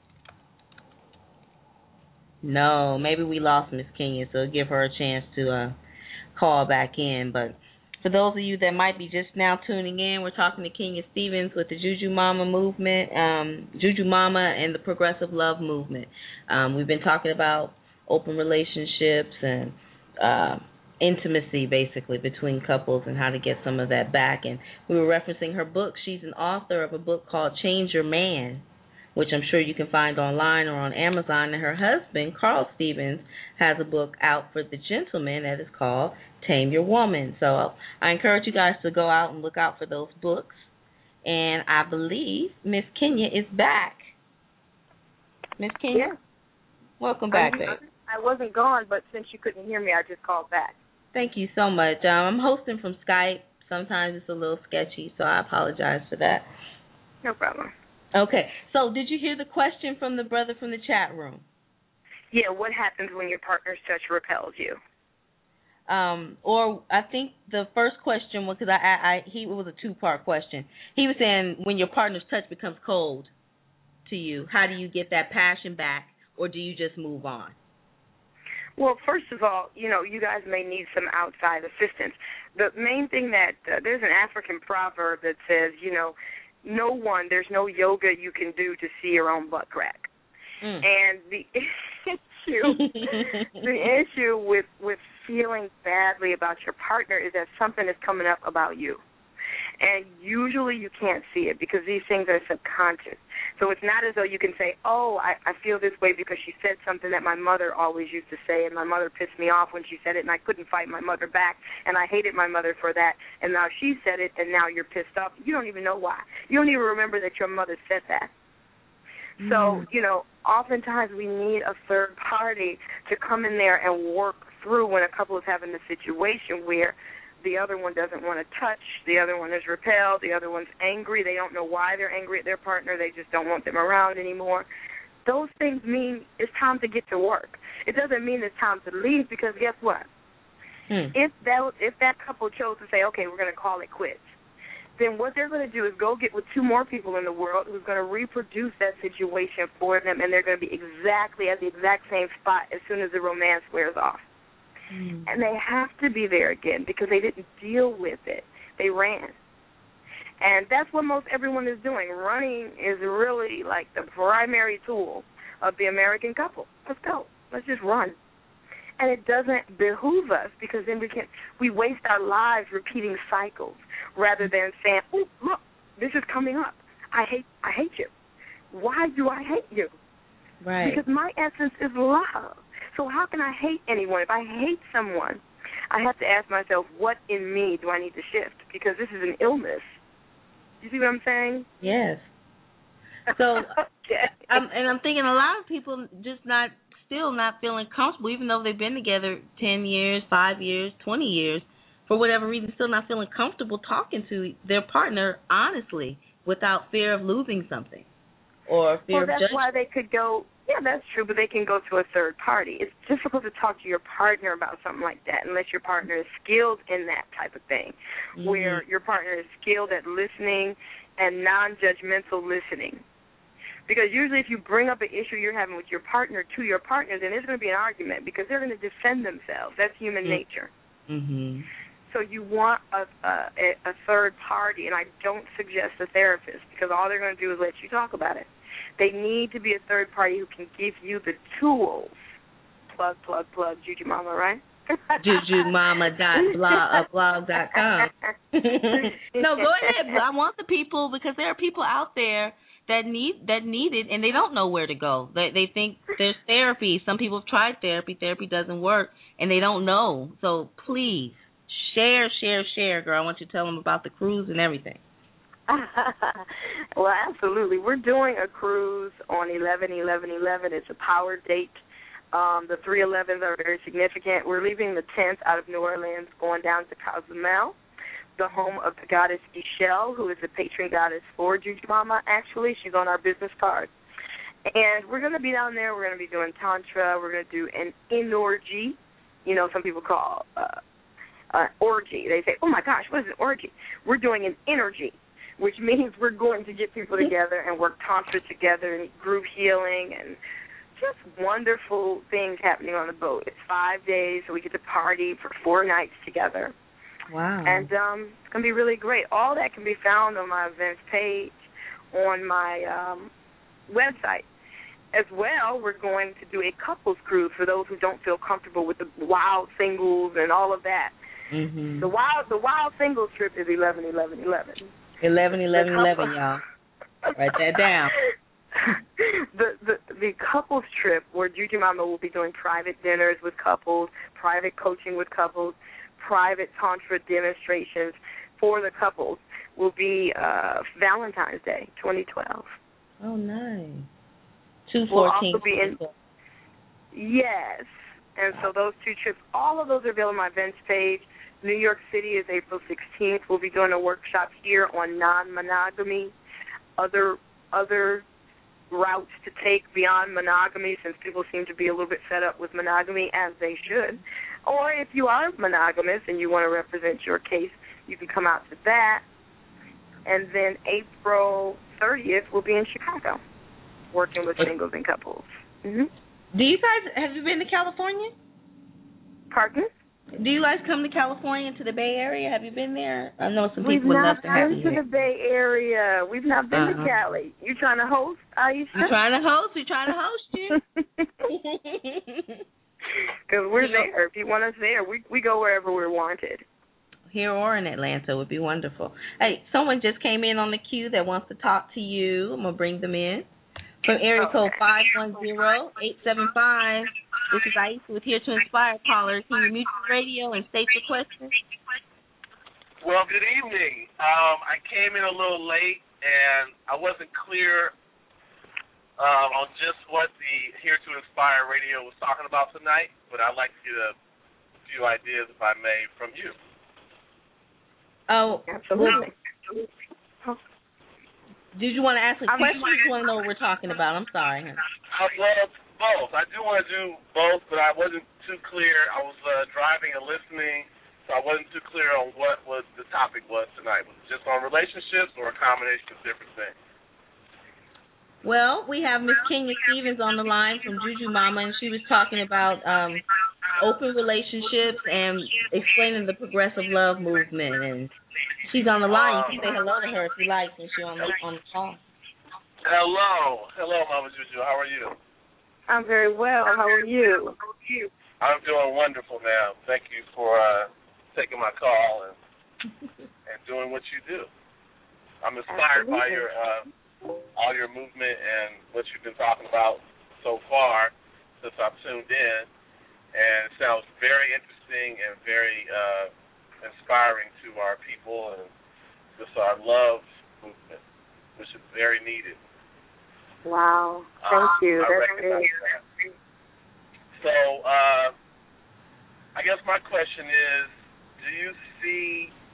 No, maybe we lost Miss Kenya, so give her a chance to uh, call back in. But for those of you that might be just now tuning in, we're talking to Kenya Stevens with the Juju Mama movement, um, Juju Mama and the Progressive Love movement. Um, we've been talking about open relationships and uh, intimacy, basically, between couples and how to get some of that back. And we were referencing her book. She's an author of a book called Change Your Man, which I'm sure you can find online or on Amazon. And her husband, Carl Stevens, has a book out for the gentleman that is called Tame Your Woman. So I encourage you guys to go out and look out for those books. And I believe Miss Kenya is back. Miss Kenya? Yeah. Welcome back, I'm, babe. I wasn't gone, but since you couldn't hear me, I just called back. Thank you so much. Um, I'm hosting from Skype. Sometimes it's a little sketchy, so I apologize for that. No problem. Okay. So did you hear the question from the brother from the chat room? Yeah, what happens when your partner's touch repels you? Um, or I think the first question was, because I, I, I, he it was a two-part question. He was saying when your partner's touch becomes cold to you, how do you get that passion back, or do you just move on? Well, first of all, you know, you guys may need some outside assistance. The main thing that uh, there's an African proverb that says, you know, no one, there's no yoga you can do to see your own butt crack. Mm. And the issue, the issue with, with feeling badly about your partner is that something is coming up about you. And usually you can't see it because these things are subconscious. So it's not as though you can say, oh, I, I feel this way because she said something that my mother always used to say, and my mother pissed me off when she said it, and I couldn't fight my mother back, and I hated my mother for that, and now she said it, and now you're pissed off. You don't even know why. You don't even remember that your mother said that. Mm. So, you know, oftentimes we need a third party to come in there and work through when a couple is having a situation where the other one doesn't want to touch, the other one is repelled, the other one's angry, they don't know why they're angry at their partner, they just don't want them around anymore. Those things mean it's time to get to work. It doesn't mean it's time to leave because guess what? Hmm. If that if that couple chose to say, okay, we're going to call it quits, then what they're going to do is go get with two more people in the world who's going to reproduce that situation for them, and they're going to be exactly at the exact same spot as soon as the romance wears off. Mm. And they have to be there again because they didn't deal with it. They ran. And that's what most everyone is doing. Running is really like the primary tool of the American couple. Let's go. Let's just run. And it doesn't behoove us because then we can we waste our lives repeating cycles rather than saying, oh, look, this is coming up. I hate I hate you. Why do I hate you? Right. Because my essence is love. So how can I hate anyone? If I hate someone, I have to ask myself, what in me do I need to shift? Because this is an illness. You see what I'm saying? Yes. So, okay. I'm, and I'm thinking a lot of people just not, still not feeling comfortable, even though they've been together ten years, five years, twenty years, for whatever reason, still not feeling comfortable talking to their partner honestly without fear of losing something or fear well, of that's judgment. why they could go. Yeah, that's true, but they can go to a third party. It's difficult to talk to your partner about something like that unless your partner is skilled in that type of thing, mm-hmm. where your partner is skilled at listening and non-judgmental listening. Because usually if you bring up an issue you're having with your partner to your partner, then there's going to be an argument because they're going to defend themselves. That's human mm-hmm. nature. Mm-hmm. So you want a, a, a third party, and I don't suggest a therapist because all they're going to do is let you talk about it. They need to be a third party who can give you the tools. Plug, plug, plug, Juju Mama, right? Juju Mama dot blog dot com. No, go ahead. I want the people, because there are people out there that need that need it and they don't know where to go. They they think there's therapy. Some people have tried therapy. Therapy doesn't work, and they don't know. So please share, share, share, girl. I want you to tell them about the cruise and everything. Well, absolutely. We're doing a cruise on eleven eleven eleven. It's a power date. Um, the three elevens are very significant. We're leaving the tenth out of New Orleans, going down to Cozumel, the home of the goddess Ishel, who is the patron goddess for Juju Mama, actually. She's on our business card. And we're going to be down there. We're going to be doing Tantra. We're going to do an inorgy. You know, some people call uh, uh, orgy. They say, oh, my gosh, what is an orgy? We're doing an energy, which means we're going to get people together and work Tantra together and group healing and just wonderful things happening on the boat. It's five days, so we get to party for four nights together. Wow. And um, it's going to be really great. All that can be found on my events page on my um, website. As well, we're going to do a couples cruise for those who don't feel comfortable with the wild singles and all of that. Mm-hmm. The wild the wild singles trip is eleven eleven eleven. eleven eleven eleven, y'all. Write that down. the, the the couples trip, where Juju Mama will be doing private dinners with couples, private coaching with couples, private Tantra demonstrations for the couples, will be uh, Valentine's Day, twenty twelve. Oh, nice. two fourteen. We'll also be in, yes. And so those two trips, all of those are available on my events page. New York City is April sixteenth. We'll be doing a workshop here on non-monogamy, other other routes to take beyond monogamy, since people seem to be a little bit fed up with monogamy, as they should. Or if you are monogamous and you want to represent your case, you can come out to that. And then April thirtieth, we'll be in Chicago, working with singles and couples. Mm-hmm. Do you guys, have you been to California? Pardon? Do you guys come to California, to the Bay Area? Have you been there? I know some We've people would love to have you. We've not been to the Bay Area. We've not been uh-huh. to Cali. You trying to host, Aisha? We're trying to host. We're trying to host you. Because we're there. If you want us there, we we go wherever we're wanted. Here or in Atlanta would be wonderful. Hey, someone just came in on the queue that wants to talk to you. I'm going to bring them in. From area okay. code five one zero, eight seven five. This is Aisha with Here to Inspire. Caller, can you mute your radio and state your question? Well, good evening. Um, I came in a little late, and I wasn't clear um, on just what the Here to Inspire radio was talking about tonight, but I'd like to get a few ideas, if I may, from you. Oh, absolutely. Well, did you want to ask a question or do you want to know what we're talking about? I'm sorry. Huh? Uh, well, both. I do want to do both, but I wasn't too clear. I was uh, driving and listening, so I wasn't too clear on what was the topic was tonight. Was it just on relationships or a combination of different things? Well, we have Miss Kenya Stevens on the line from Juju Mama, and she was talking about um, open relationships and explaining the progressive love movement. And she's on the line. You can say hello to her if you like, since you're on the, on the call. Hello. Hello, Mama Juju. How are you? I'm very well. How are you? I'm doing wonderful, ma'am. Thank you for uh, taking my call and and doing what you do. I'm inspired Absolutely. by your uh, all your movement and what you've been talking about so far since I've tuned in, and it sounds very interesting and very uh, inspiring to our people and just our love movement, which is very needed. Wow. Thank uh, you. I That's recognize great. that. So uh, I guess my question is, do you see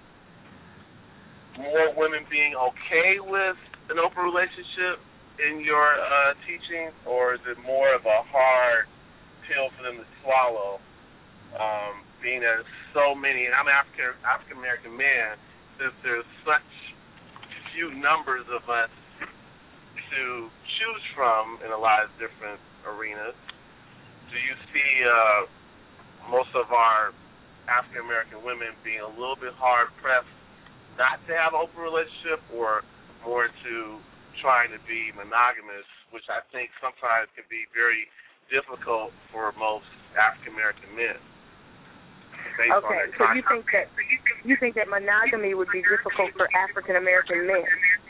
more women being okay with an open relationship in your uh, teaching, or is it more of a hard pill for them to swallow, um, being that so many, and I'm an African, African-American man, since there's such few numbers of us to choose from in a lot of different arenas, do you see uh, most of our African American women being a little bit hard pressed not to have an open relationship, or more to trying to be monogamous, which I think sometimes can be very difficult for most African American men. Okay, so you think that you think that monogamy would be difficult for African American men?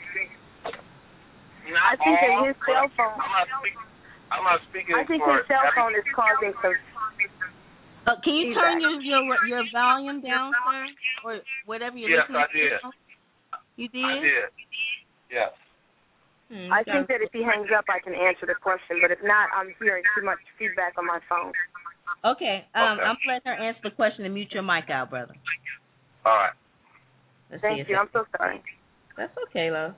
Not I think all, that his cell phone. I'm not, speak, I'm not speaking. I think for his cell phone is causing some. Uh, can you turn feedback. your, your your volume down, sir, or whatever you're Yes, listening I did. to? You did. I did. Yes. Hmm, I think okay. that if he hangs up, I can answer the question. But if not, I'm hearing too much feedback on my phone. Okay. Um, Okay. I'm letting her answer the question and mute your mic out, brother. All right. Let's Thank see you. if I'm so sorry. That's okay, love.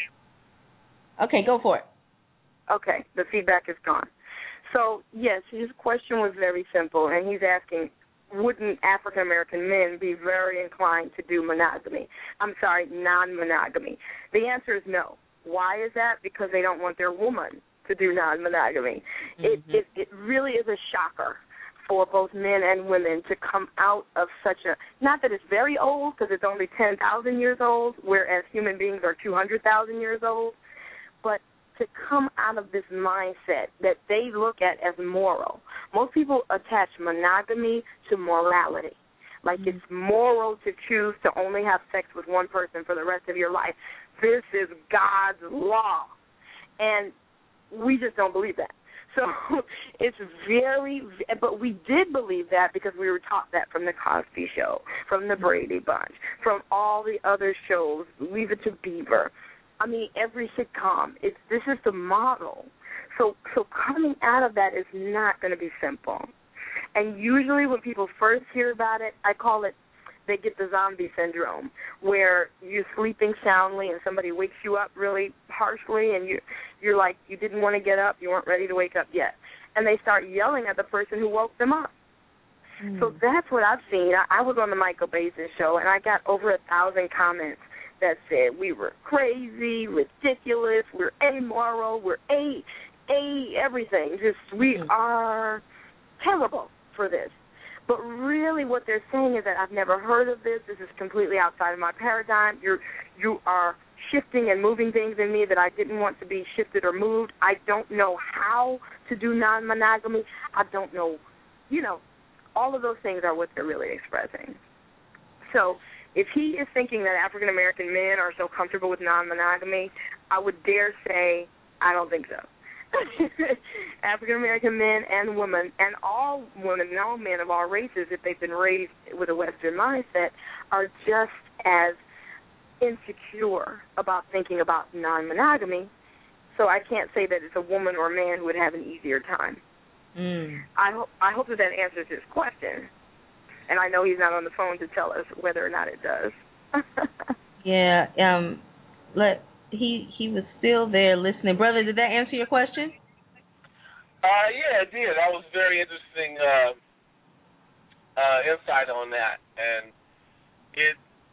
Okay, go for it. Okay, the feedback is gone. So, yes, his question was very simple, and he's asking, wouldn't African American men be very inclined to do monogamy? I'm sorry, non-monogamy. The answer is no. Why is that? Because they don't want their woman to do non-monogamy. Mm-hmm. It, it it really is a shocker for both men and women to come out of such a, not that it's very old because it's only ten thousand years old, whereas human beings are two hundred thousand years old, but to come out of this mindset that they look at as moral. Most people attach monogamy to morality. Like mm-hmm. it's moral to choose to only have sex with one person for the rest of your life. This is God's law. And we just don't believe that. So it's very, but we did believe that because we were taught that from the Cosby Show, from the Brady Bunch, from all the other shows, Leave It to Beaver. I mean, every sitcom. It's this is the model. So so coming out of that is not going to be simple. And usually when people first hear about it, I call it, they get the zombie syndrome, where you're sleeping soundly and somebody wakes you up really harshly and you, you're like, you didn't want to get up, you weren't ready to wake up yet. And they start yelling at the person who woke them up. Mm. So that's what I've seen. I, I was on the Michael Basin show, and I got over a thousand comments that said we were crazy, ridiculous, we're amoral, we're a, a everything. Just we mm. are terrible for this. But really what they're saying is that I've never heard of this. This is completely outside of my paradigm. You're, you are shifting and moving things in me that I didn't want to be shifted or moved. I don't know how to do non-monogamy. I don't know, you know, all of those things are what they're really expressing. So if he is thinking that African-American men are so comfortable with non-monogamy, I would dare say I don't think so. African-American men and women, and all women and all men of all races, if they've been raised with a Western mindset, are just as insecure about thinking about non-monogamy. So I can't say that it's a woman or a man who would have an easier time. Mm. I hope I hope that that answers his question. And I know he's not on the phone to tell us whether or not it does. yeah. Um. Let. He he was still there listening. Brother, did that answer your question? Uh, yeah, it did. That was very interesting uh, uh, insight on that. And it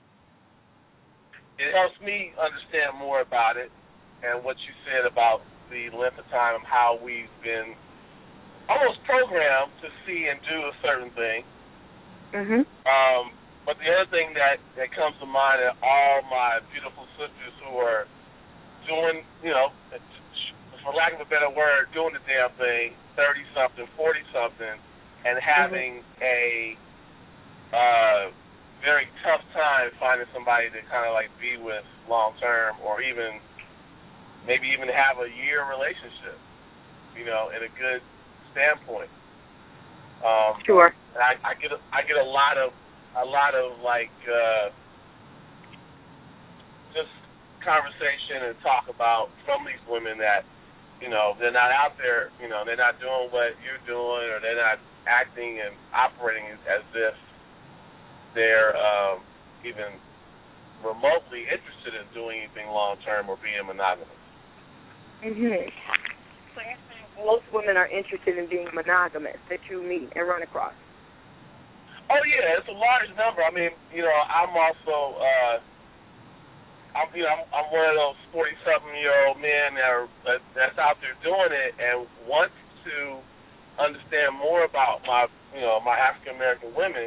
it helps me understand more about it and what you said about the length of time of how we've been almost programmed to see and do a certain thing. Mm-hmm. Um, but the other thing that, that comes to mind are all my beautiful sisters who are doing, you know, for lack of a better word, doing the damn thing, thirty-something, forty-something, and having mm-hmm. a uh, very tough time finding somebody to kind of like be with long-term, or even maybe even have a year relationship, you know, in a good standpoint. Um, sure. And I, I get a, I get a lot of a lot of like uh, just conversation and talk about from these women that, you know, they're not out there, you know, they're not doing what you're doing, or they're not acting and operating as if they're um, even remotely interested in doing anything long-term or being monogamous. Mm-hmm. So you're saying most women are interested in being monogamous that you meet and run across? Oh, yeah, it's a large number. I mean, you know, I'm also... Uh, I'm, you know, I'm, I'm one of those forty-something-year-old men that are, that, that's out there doing it and wants to understand more about my, you know, my African American women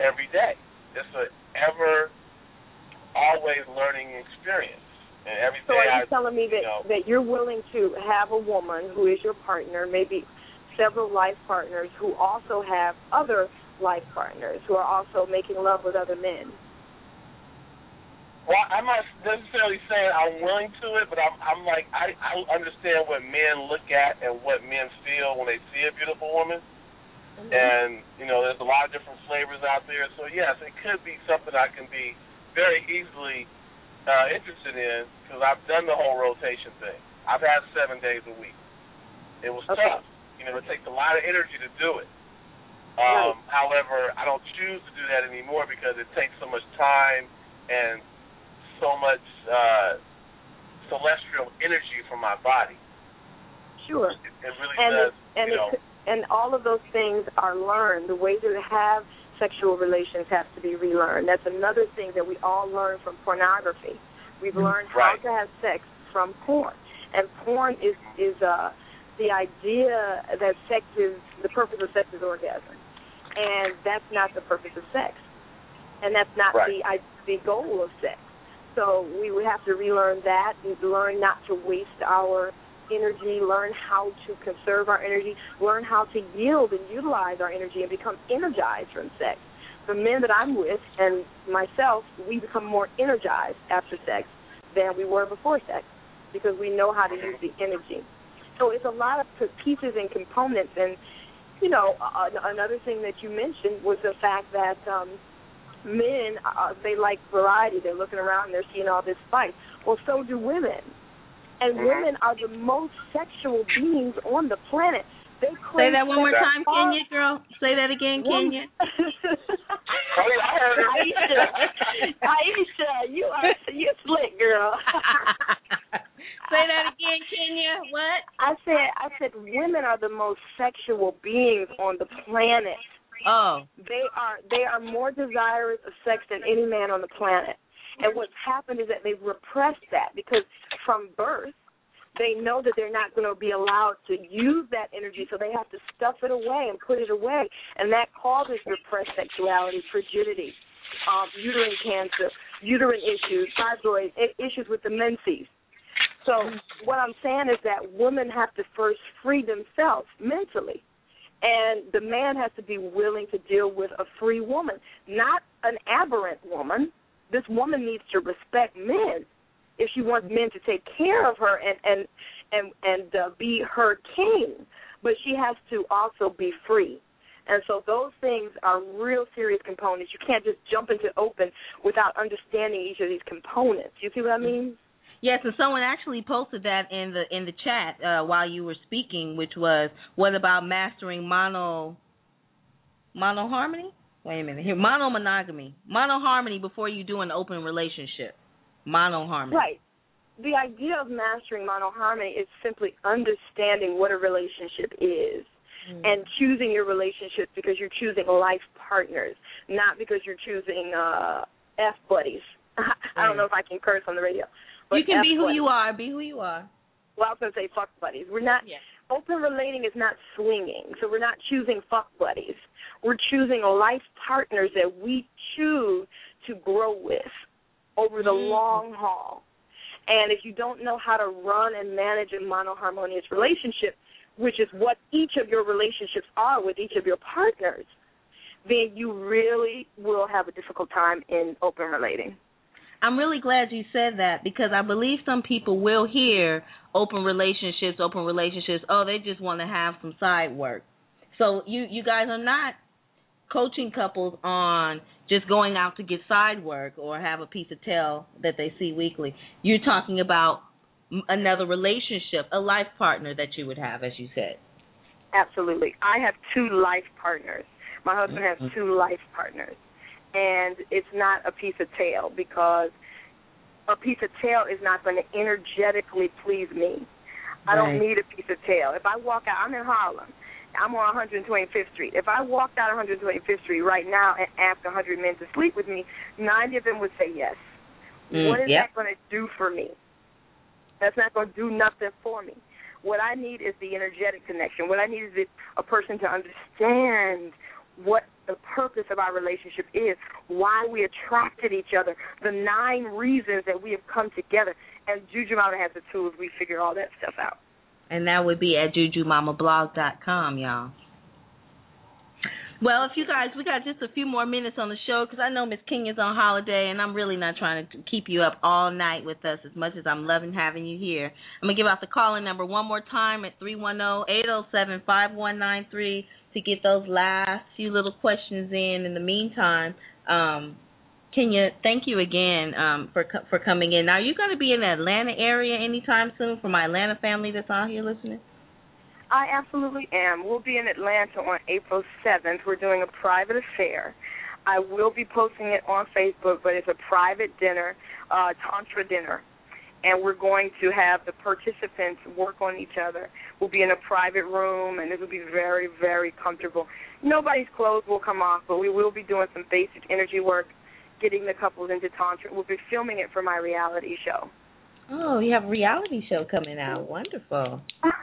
every day. It's a ever, always learning experience. And every so day are you I, telling me that, you know, that you're willing to have a woman who is your partner, maybe several life partners who also have other life partners who are also making love with other men? Well, I'm not necessarily saying I'm willing to it, but I'm, I'm like, I, I understand what men look at and what men feel when they see a beautiful woman. Mm-hmm. And, you know, there's a lot of different flavors out there. So, yes, it could be something I can be very easily uh, interested in because I've done the whole rotation thing. I've had seven days a week. It was okay. tough. You know, it takes a lot of energy to do it. Um, right. However, I don't choose to do that anymore because it takes so much time and so much uh, celestial energy from my body. Sure. It, it really and does, it, and you know. It, and all of those things are learned. The way to have sexual relations has to be relearned. That's another thing that we all learn from pornography. We've learned right. how to have sex from porn. And porn is, is uh, the idea that sex is, the purpose of sex is orgasm. And that's not the purpose of sex. And that's not right. the, the goal of sex. So we would have to relearn that, and learn not to waste our energy, learn how to conserve our energy, learn how to yield and utilize our energy and become energized from sex. The men that I'm with and myself, we become more energized after sex than we were before sex because we know how to use the energy. So it's a lot of pieces and components. And, you know, uh, another thing that you mentioned was the fact that um, men, uh, they like variety. They're looking around and they're seeing all this spice. Well, so do women. And mm-hmm. women are the most sexual beings on the planet. They Say that one more time, Kenya, girl. Say that again, Kenya. Aisha, Aisha, you are you slick, girl. Say that again, Kenya. What? I said, I said, women are the most sexual beings on the planet. Oh. They are they are more desirous of sex than any man on the planet. And what's happened is that they've repressed that because from birth, they know that they're not going to be allowed to use that energy, so they have to stuff it away and put it away. And that causes repressed sexuality, frigidity, um, uterine cancer, uterine issues, fibroids, issues with the menses. So what I'm saying is that women have to first free themselves mentally. And the man has to be willing to deal with a free woman, not an aberrant woman. This woman needs to respect men if she wants men to take care of her and and and, and uh, be her king. But she has to also be free. And so those things are real serious components. You can't just jump into open without understanding each of these components. You see what I mean? Yes, and someone actually posted that in the in the chat uh, while you were speaking, which was, what about mastering mono monoharmony? Wait a minute here, monomonogamy, monoharmony before you do an open relationship, monoharmony. Right. The idea of mastering monoharmony is simply understanding what a relationship is mm. and choosing your relationships because you're choosing life partners, not because you're choosing uh, F buddies. I don't know if I can curse on the radio. But you can F be who buddies. you are. Be who you are. Well, I was going to say fuck buddies. We're not yeah. open relating is not swinging, so we're not choosing fuck buddies. We're choosing life partners that we choose to grow with over the mm. long haul. And if you don't know how to run and manage a monoharmonious relationship, which is what each of your relationships are with each of your partners, then you really will have a difficult time in open relating. I'm really glad you said that because I believe some people will hear open relationships, open relationships, oh, they just want to have some side work. So you, you guys are not coaching couples on just going out to get side work or have a piece of tail that they see weekly. You're talking about another relationship, a life partner that you would have, as you said. Absolutely. I have two life partners. My husband mm-hmm. has two life partners. And it's not a piece of tail because a piece of tail is not going to energetically please me. I right. don't need a piece of tail. If I walk out, I'm in Harlem. I'm on one twenty-fifth Street. If I walked out one twenty-fifth Street right now and asked one hundred men to sleep with me, ninety of them would say yes. Mm, what is yep. that going to do for me? That's not going to do nothing for me. What I need is the energetic connection. What I need is a person to understand what the purpose of our relationship is, why we attracted each other, the nine reasons that we have come together. And Juju Mama has the tools. We figure all that stuff out. And that would be at juju mama blog dot com, y'all. Well, if you guys, we got just a few more minutes on the show because I know Miss Kenya's on holiday, and I'm really not trying to keep you up all night with us as much as I'm loving having you here. I'm going to give out the call-in number one more time at three one zero, eight zero seven, five one nine three to get those last few little questions in. In the meantime, um, Kenya, thank you again um, for for coming in. Now, are you going to be in the Atlanta area anytime soon for my Atlanta family that's on here listening? I absolutely am. We'll be in Atlanta on April seventh. We're doing a private affair. I will be posting it on Facebook, but it's a private dinner, uh, Tantra dinner. And we're going to have the participants work on each other. We'll be in a private room, and it will be very, very comfortable. Nobody's clothes will come off, but we will be doing some basic energy work, getting the couples into Tantra. We'll be filming it for my reality show. Oh, you have a reality show coming out. Wonderful.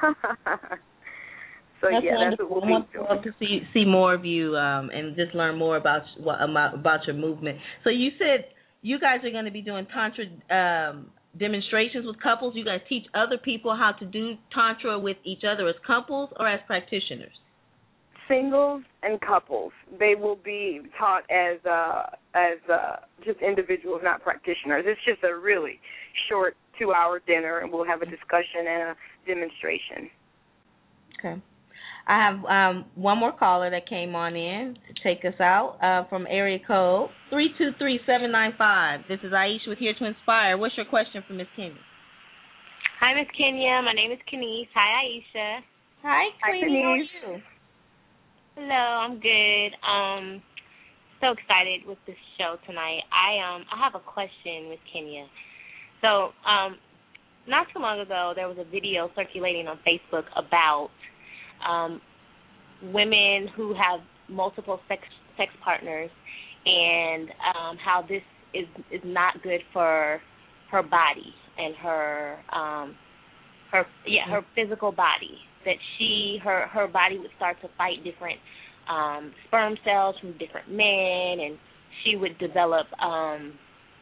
So that's yeah, wonderful. that's what we'll be doing. I want to see see more of you um, and just learn more about about about your movement. So you said you guys are going to be doing Tantra um, demonstrations with couples. You guys teach other people how to do Tantra with each other as couples or as practitioners? Singles and couples. They will be taught as uh, as uh, just individuals, not practitioners. It's just a really short two-hour dinner, and we'll have a discussion and a demonstration. Okay. I have um, one more caller that came on in to take us out uh, from area code three two three, seven nine five. This is Aisha with Here to Inspire. What's your question for Miss Kenya? Hi, Miss Kenya. My name is Kenise. Hi, Aisha. Hi, Queenie. How are you? Hello, I'm good. Um, so excited with this show tonight. I um I have a question with Kenya. So um, not too long ago, there was a video circulating on Facebook about um, women who have multiple sex sex partners and um, how this is is not good for her body and her um, her yeah her physical body. That she her her body would start to fight different um, sperm cells from different men, and she would develop um,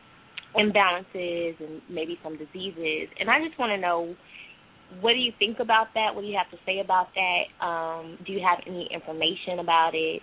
imbalances and maybe some diseases. And I just want to know, what do you think about that? What do you have to say about that? Um, do you have any information about it?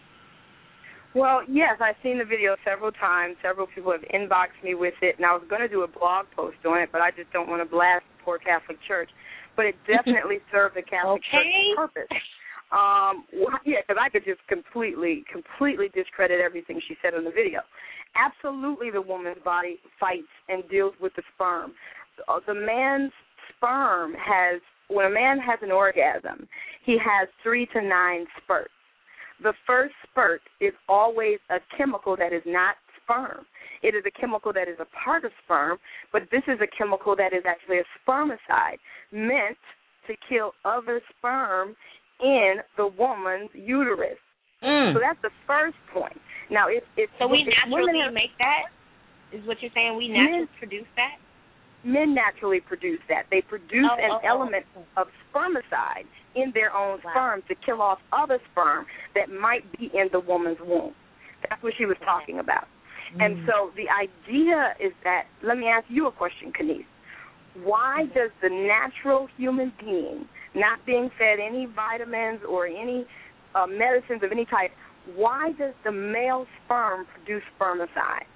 Well, yes, I've seen the video several times. Several people have inboxed me with it, and I was going to do a blog post on it, but I just don't want to blast the poor Catholic Church. But it definitely served the Catholic okay. Church's purpose. Um, yeah, because I could just completely, completely discredit everything she said in the video. Absolutely, the woman's body fights and deals with the sperm. The man's sperm has, when a man has an orgasm, he has three to nine spurts. The first spurt is always a chemical that is not sperm. It is a chemical that is a part of sperm, but this is a chemical that is actually a spermicide meant to kill other sperm in the woman's uterus. Mm. So that's the first point. Now, if, if so we if naturally have, make that? Is what you're saying? We naturally men, produce that? Men naturally produce that. They produce oh, an oh, element oh. of spermicide in their own wow. sperm to kill off other sperm that might be in the woman's womb. That's what she was talking about. Mm. And so the idea is that, let me ask you a question, Kenise. Why mm. does the natural human being, not being fed any vitamins or any uh, medicines of any type, why does the male sperm produce spermicide?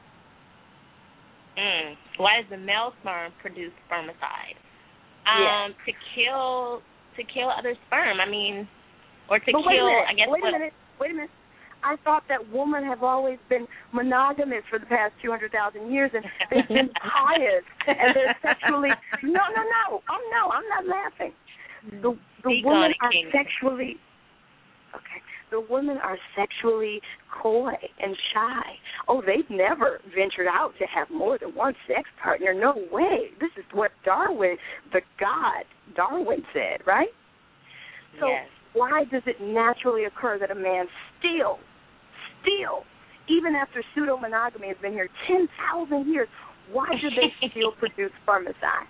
Mm. Why does the male sperm produce spermicide? Um, yeah. To kill to kill other sperm. I mean, or to but kill. Wait a minute. I guess. Wait what, a minute. Wait a minute. I thought that women have always been monogamous for the past two hundred thousand years, and they've been pious, and they're sexually. No, no, no. Oh no, I'm not laughing. The the Speak women it, are King. sexually. Okay. The women are sexually coy and shy. Oh, they've never ventured out to have more than one sex partner. No way. This is what Darwin, the God, Darwin said, right? So yes. Why does it naturally occur that a man still, still, even after pseudo-monogamy has been here ten thousand years, why do they still produce spermicide?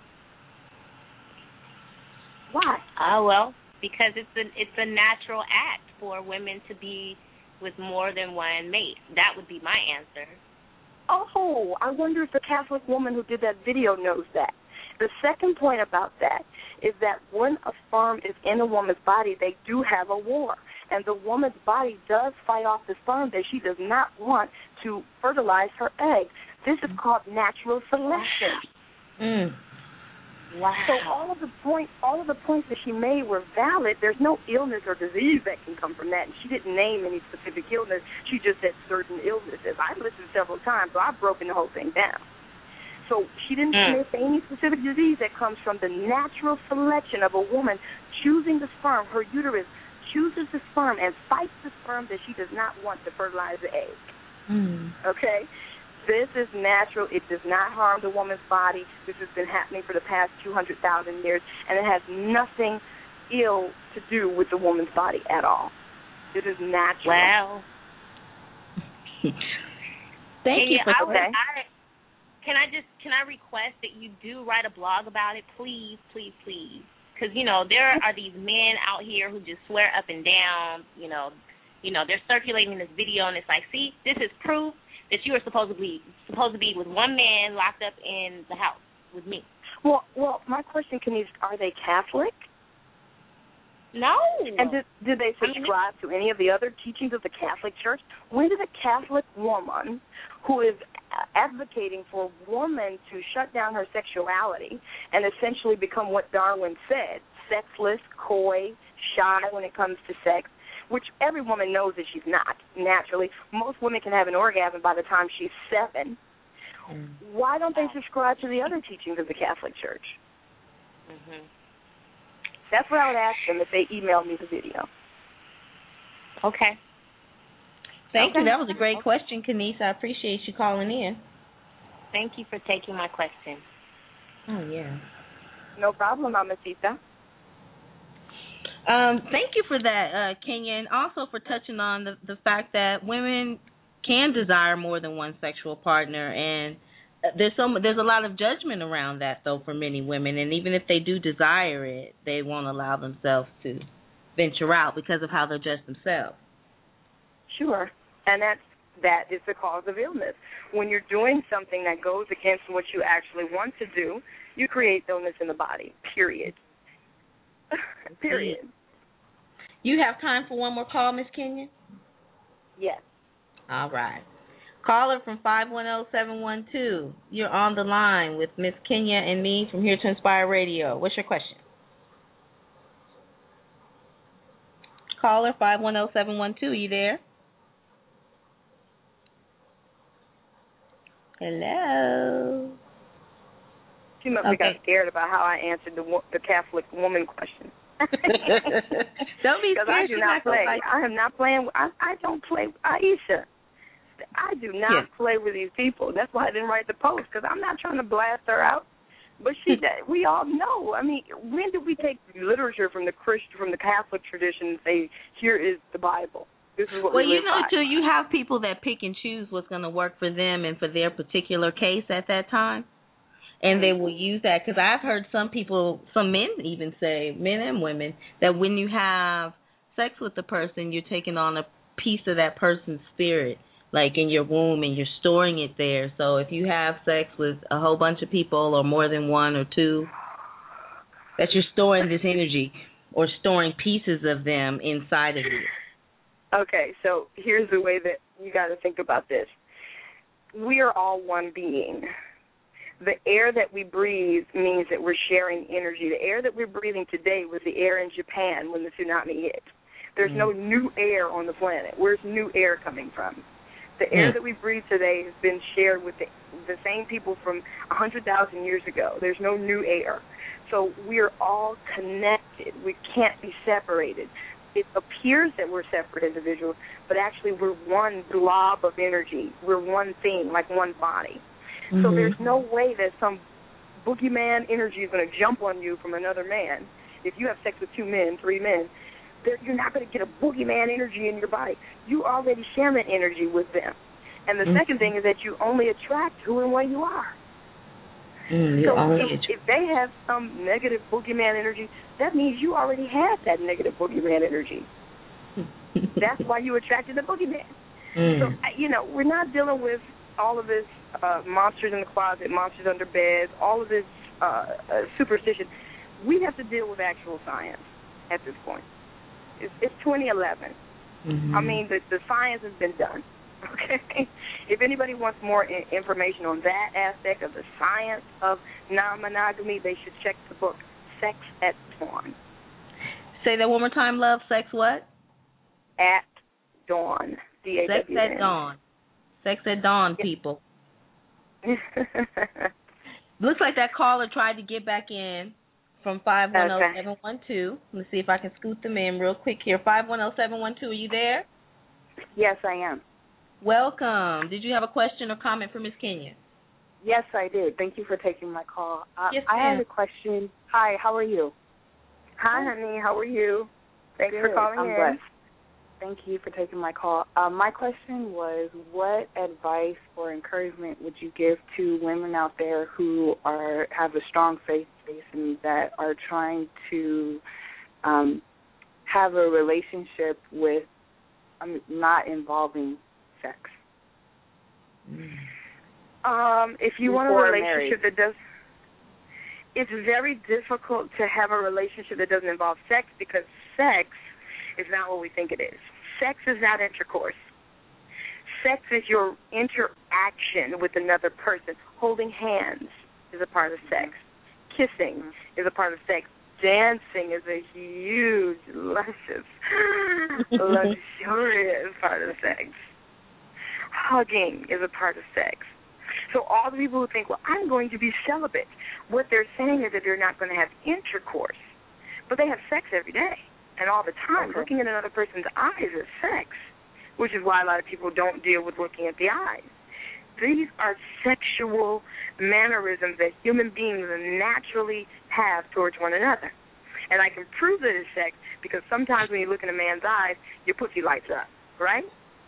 Why? Oh, well, because it's a, it's a natural act for women to be with more than one mate? That would be my answer. Oh, I wonder if the Catholic woman who did that video knows that. The second point about that is that when a sperm is in a woman's body, they do have a war. And the woman's body does fight off the sperm that she does not want to fertilize her egg. This is called natural selection. Mm. Wow. So all of the points, all of the points that she made were valid. There's no illness or disease that can come from that. And she didn't name any specific illness. She just said certain illnesses. I listened several times, so I've broken the whole thing down. So she didn't Mm. say any specific disease that comes from the natural selection of a woman choosing the sperm. Her uterus chooses the sperm and fights the sperm that she does not want to fertilize the egg. Mm. Okay? This is natural. It does not harm the woman's body. This has been happening for the past two hundred thousand years, and it has nothing ill to do with the woman's body at all. This is natural. Wow. Thank can you for I, that. I, can I just can I request that you do write a blog about it, please, please, please? Because you know there are these men out here who just swear up and down. You know, you know they're circulating this video, and it's like, see, this is proof that you are supposed to be supposed to be with one man locked up in the house with me. Well, well, my question, Kenise, are they Catholic? No. And did, did they subscribe to any of the other teachings of the Catholic Church? When did a Catholic woman who is advocating for a woman to shut down her sexuality and essentially become what Darwin said, sexless, coy, shy when it comes to sex, which every woman knows that she's not, naturally. Most women can have an orgasm by the time she's seven. Mm. Why don't they subscribe to the other teachings of the Catholic Church? Mm-hmm. That's what I would ask them if they emailed me the video. Okay. Thank okay. you. That was a great question, Kenise. I appreciate you calling in. Thank you for taking my question. Oh, yeah. No problem, Mamacita. Um, thank you for that, uh, Kenya, and also for touching on the, the fact that women can desire more than one sexual partner, and there's so there's a lot of judgment around that, though, for many women, and even if they do desire it, they won't allow themselves to venture out because of how they dress themselves. Sure, and that's that is the cause of illness. When you're doing something that goes against what you actually want to do, you create illness in the body, period. Period. You have time for one more call, Miss Kenya? Yes. All right. Caller from five one zero, seven one two. You're on the line with Miss Kenya and me from Here to Inspire Radio. What's your question? Caller five one zero, seven one two. You there? Hello. She must okay. have got scared about how I answered the the Catholic woman question. Don't be scared. I do not play. Like... I am not playing. I, I don't play. Aisha, I do not yes. play with these people. That's why I didn't write the post, because I'm not trying to blast her out. But she, we all know. I mean, when did we take literature from the Christian, from the Catholic tradition and say, here is the Bible? This is what well, we you know, by. too, you have people that pick and choose what's going to work for them and for their particular case at that time. And they will use that, because I've heard some people, some men even say, men and women, that when you have sex with the person, you're taking on a piece of that person's spirit, like in your womb, and you're storing it there. So if you have sex with a whole bunch of people or more than one or two, that you're storing this energy or storing pieces of them inside of you. Okay, so here's the way that you got to think about this. We are all one being. The air that we breathe means that we're sharing energy. The air that we're breathing today was the air in Japan when the tsunami hit. There's mm. no new air on the planet. Where's new air coming from? The mm. air that we breathe today has been shared with the, the same people from one hundred thousand years ago. There's no new air. So we're all connected. We can't be separated. It appears that we're separate individuals, but actually we're one blob of energy. We're one thing, like one body. Mm-hmm. So there's no way that some boogeyman energy is going to jump on you from another man. If you have sex with two men, three men, you're not going to get a boogeyman energy in your body. You already share that energy with them. And the mm-hmm. second thing is that you only attract who and what you are. Mm, so if, if they have some negative boogeyman energy, that means you already have that negative boogeyman energy. That's why you attracted the boogeyman. Mm. So, you know, we're not dealing with all of this uh, monsters in the closet, monsters under beds, all of this uh, uh, superstition. We have to deal with actual science at this point. It's, it's twenty eleven. Mm-hmm. I mean, the, the science has been done. Okay? If anybody wants more I- information on that aspect of the science of non-monogamy, they should check the book Sex at Dawn. Say that one more time, love. Sex what? At Dawn. D A W N. Sex at Dawn. Sex at Dawn, people. Looks like that caller tried to get back in from five one zero seven one two. Let's see if I can scoot them in real quick here. five one zero seven one two, are you there? Yes, I am. Welcome. Did you have a question or comment for Miss Kenya? Yes, I did. Thank you for taking my call. Uh, yes, I ma'am. had a question. Hi, how are you? Hi, honey. How are you? Thanks Good. for calling I'm in. blessed. Thank you for taking my call. Uh, my question was, what advice or encouragement would you give to women out there who are have a strong faith base and that are trying to um, have a relationship with um, not involving sex? Um, if you Before want a relationship married. that does, it's very difficult to have a relationship that doesn't involve sex because sex is not what we think it is. Sex is not intercourse. Sex is your interaction with another person. Holding hands is a part of sex. Kissing is a part of sex. Dancing is a huge, luscious, luxurious part of sex. Hugging is a part of sex. So all the people who think, well, I'm going to be celibate, what they're saying is that they're not going to have intercourse. But they have sex every day and all the time. Okay. Looking in another person's eyes is sex, which is why a lot of people don't deal with looking at the eyes. These are sexual mannerisms that human beings naturally have towards one another. And I can prove that it's sex because sometimes when you look in a man's eyes, your pussy lights up, right?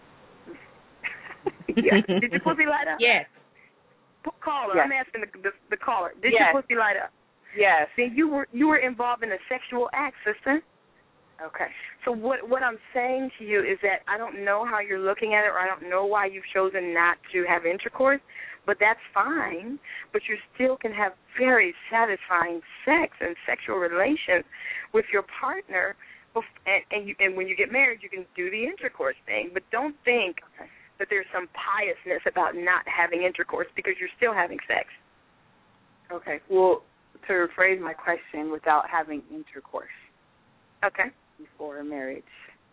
Yeah. Did your pussy light up? Yes. Caller, Yes. I'm asking the, the, the caller. Did Yes. your pussy light up? Yes. Then you were you were involved in a sexual act, sister. Okay. So what what I'm saying to you is that I don't know how you're looking at it, or I don't know why you've chosen not to have intercourse, but that's fine. But you still can have very satisfying sex and sexual relations with your partner, and and, you, and when you get married, you can do the intercourse thing. But don't think Okay. that there's some piousness about not having intercourse because you're still having sex. Okay. Well, to rephrase my question, without having intercourse Okay. before marriage.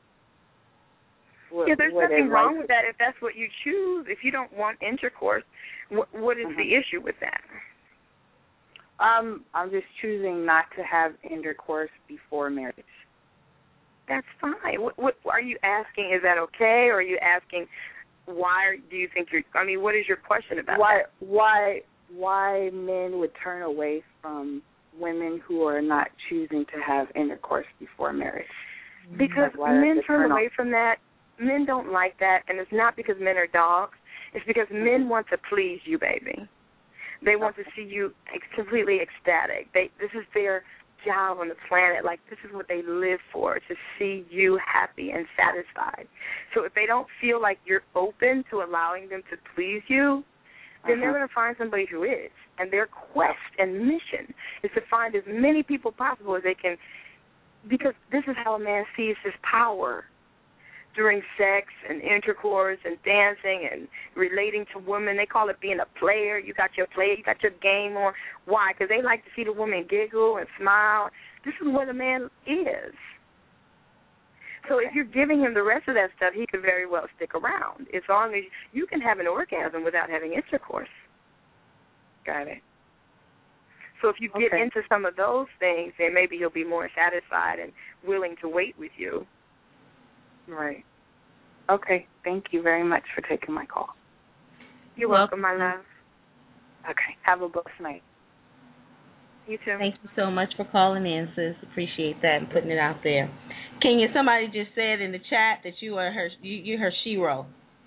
What, Yeah, there's what nothing advice- wrong with that if that's what you choose. If you don't want intercourse, what, what is Mhm. the issue with that? Um, I'm just choosing not to have intercourse before marriage. That's fine. What, what are you asking? Is that okay? Or are you asking why do you think you're? I mean, what is your question about Why? that? Why? Why men would turn away from women who are not choosing to have intercourse before marriage? Because Like, why men does it turn turn away off? from that. Men don't like that, and it's not because men are dogs. It's because men want to please you, baby. They want to see you ex- completely ecstatic. They this is their job on the planet. Like, this is what they live for, to see you happy and satisfied. So if they don't feel like you're open to allowing them to please you, then Uh-huh. they're going to find somebody who is. And their quest and mission is to find as many people possible as they can, because this is how a man sees his power during sex and intercourse and dancing and relating to women. They call it being a player. You got your play, you got your game on. Why? Because they like to see the woman giggle and smile. This is what a man is. So if you're giving him the rest of that stuff, he could very well stick around, as long as you can have an orgasm without having intercourse. Got it. So if you get Okay. into some of those things, then maybe he'll be more satisfied and willing to wait with you. Right. Okay. Thank you very much for taking my call. You're welcome. welcome, my love. Okay. Have a blessed night. You too. Thank you so much for calling in, sis. Appreciate that and putting it out there. Kenya, somebody just said in the chat that you are her, you, you're her shero.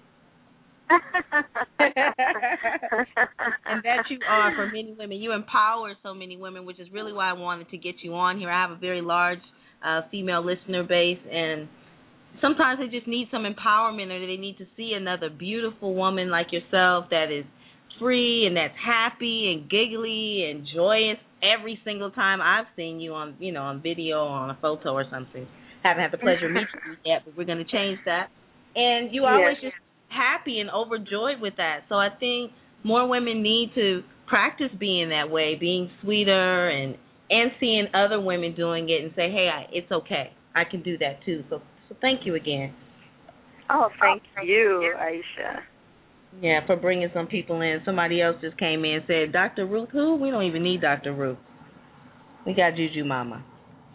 And that you are for many women. You empower so many women, which is really why I wanted to get you on here. I have a very large uh, female listener base, and sometimes they just need some empowerment, or they need to see another beautiful woman like yourself that is free and that's happy and giggly and joyous every single time I've seen you on, you know, on video or on a photo or something. Haven't had the pleasure of meeting you yet, but we're going to change that. And you always yes. just happy and overjoyed with that. So I think more women need to practice being that way, being sweeter, and and seeing other women doing it and say, hey, I, it's okay. I can do that too. So, so thank you again. Oh, thank you, Aisha. Yeah, for bringing some people in. Somebody else just came in and said, Doctor Ruth who? We don't even need Doctor Ruth. We got Juju Mama.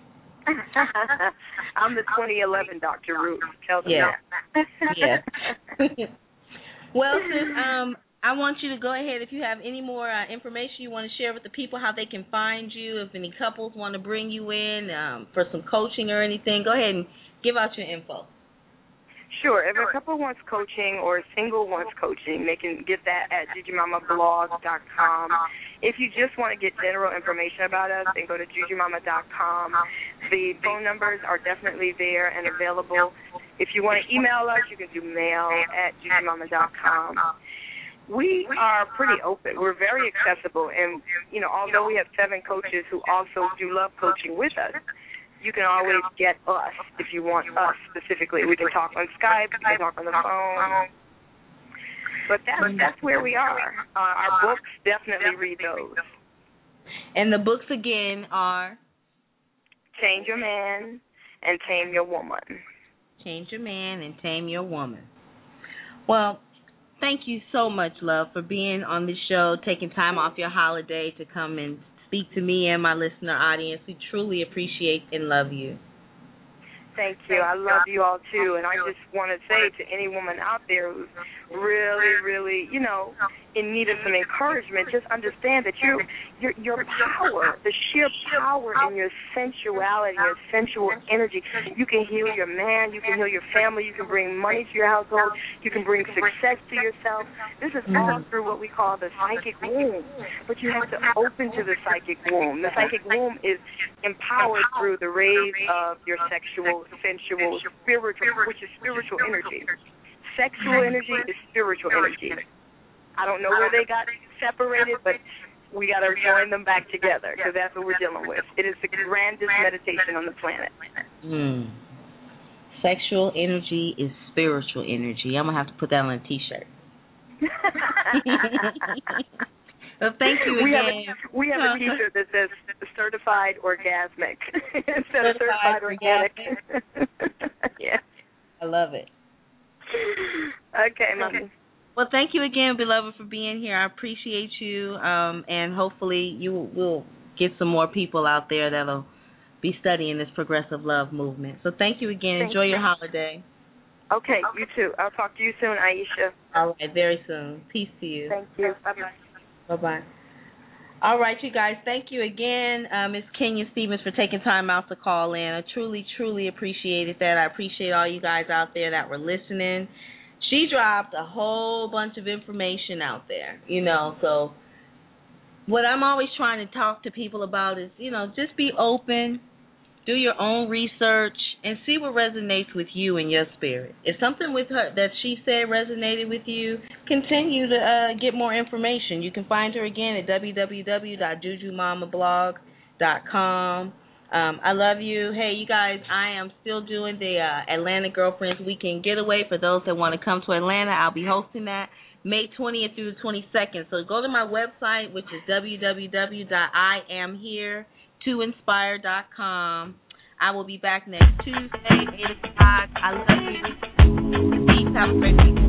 I'm the twenty eleven Doctor Ruth. Tell them yeah. that. yeah. Well, sis, um, I want you to go ahead. If you have any more uh, information you want to share with the people, how they can find you, if any couples want to bring you in um, for some coaching or anything, go ahead and give out your info. Sure. If a couple wants coaching or a single wants coaching, they can get that at juju mama blog dot com. If you just want to get general information about us, then go to juju mama dot com. The phone numbers are definitely there and available. If you want to email us, you can do mail at juju mama dot com. We are pretty open. We're very accessible. And, you know, although we have seven coaches who also do love coaching with us, you can always get us if you want us specifically. We can talk on Skype. We can talk on the phone. But that's, that's where we are. Uh, our books, definitely read those. And the books, again, are? Change Your Man and Tame Your Woman. Change Your Man and Tame Your Woman. Well, thank you so much, love, for being on the show, taking time off your holiday to come and speak to me and my listener audience. We truly appreciate and love you. Thank you. I love you all, too. And I just want to say to any woman out there who's really, really, you know, in need of some encouragement, just understand that your your your power, the sheer power in your sensuality, your sensual energy, you can heal your man, you can heal your family, you can bring money to your household, you can bring success to yourself. This is all through what we call the psychic womb. But you have to open to the psychic womb. The psychic womb is empowered through the rays of your sexual, sensual, spiritual, which is spiritual energy. Sexual energy is spiritual energy. I don't know where they got separated, but we got to join them back together because that's what we're dealing with. It is the grandest meditation on the planet. Mm. Sexual energy is spiritual energy. I'm going to have to put that on a T-shirt. Well, thank you we again. Have a, we have a T-shirt that says certified orgasmic instead of certified organic. Yeah. I love it. Okay, Mommy. Well, thank you again, beloved, for being here. I appreciate you, um, and hopefully you will get some more people out there that'll be studying this progressive love movement. So thank you again. Thank Enjoy you. your holiday. Okay, you too. I'll talk to you soon, Aisha. All right, very soon. Peace to you. Thank you. Bye-bye. Bye-bye. All right, you guys, thank you again, uh, Miz Kenya Stevens, for taking time out to call in. I truly, truly appreciated that. I appreciate all you guys out there that were listening. She dropped a whole bunch of information out there, you know, so what I'm always trying to talk to people about is, you know, just be open, do your own research, and see what resonates with you and your spirit. If something with her that she said resonated with you, continue to uh, get more information. You can find her again at w w w dot juju mama blog dot com. Um, I love you. Hey, you guys, I am still doing the uh, Atlanta Girlfriends Weekend Getaway. For those that want to come to Atlanta, I'll be hosting that May twentieth through the twenty-second. So go to my website, which is w w w dot i am here to inspire dot com. I will be back next Tuesday, eight o'clock. I love you. Peace. Have a great weekend.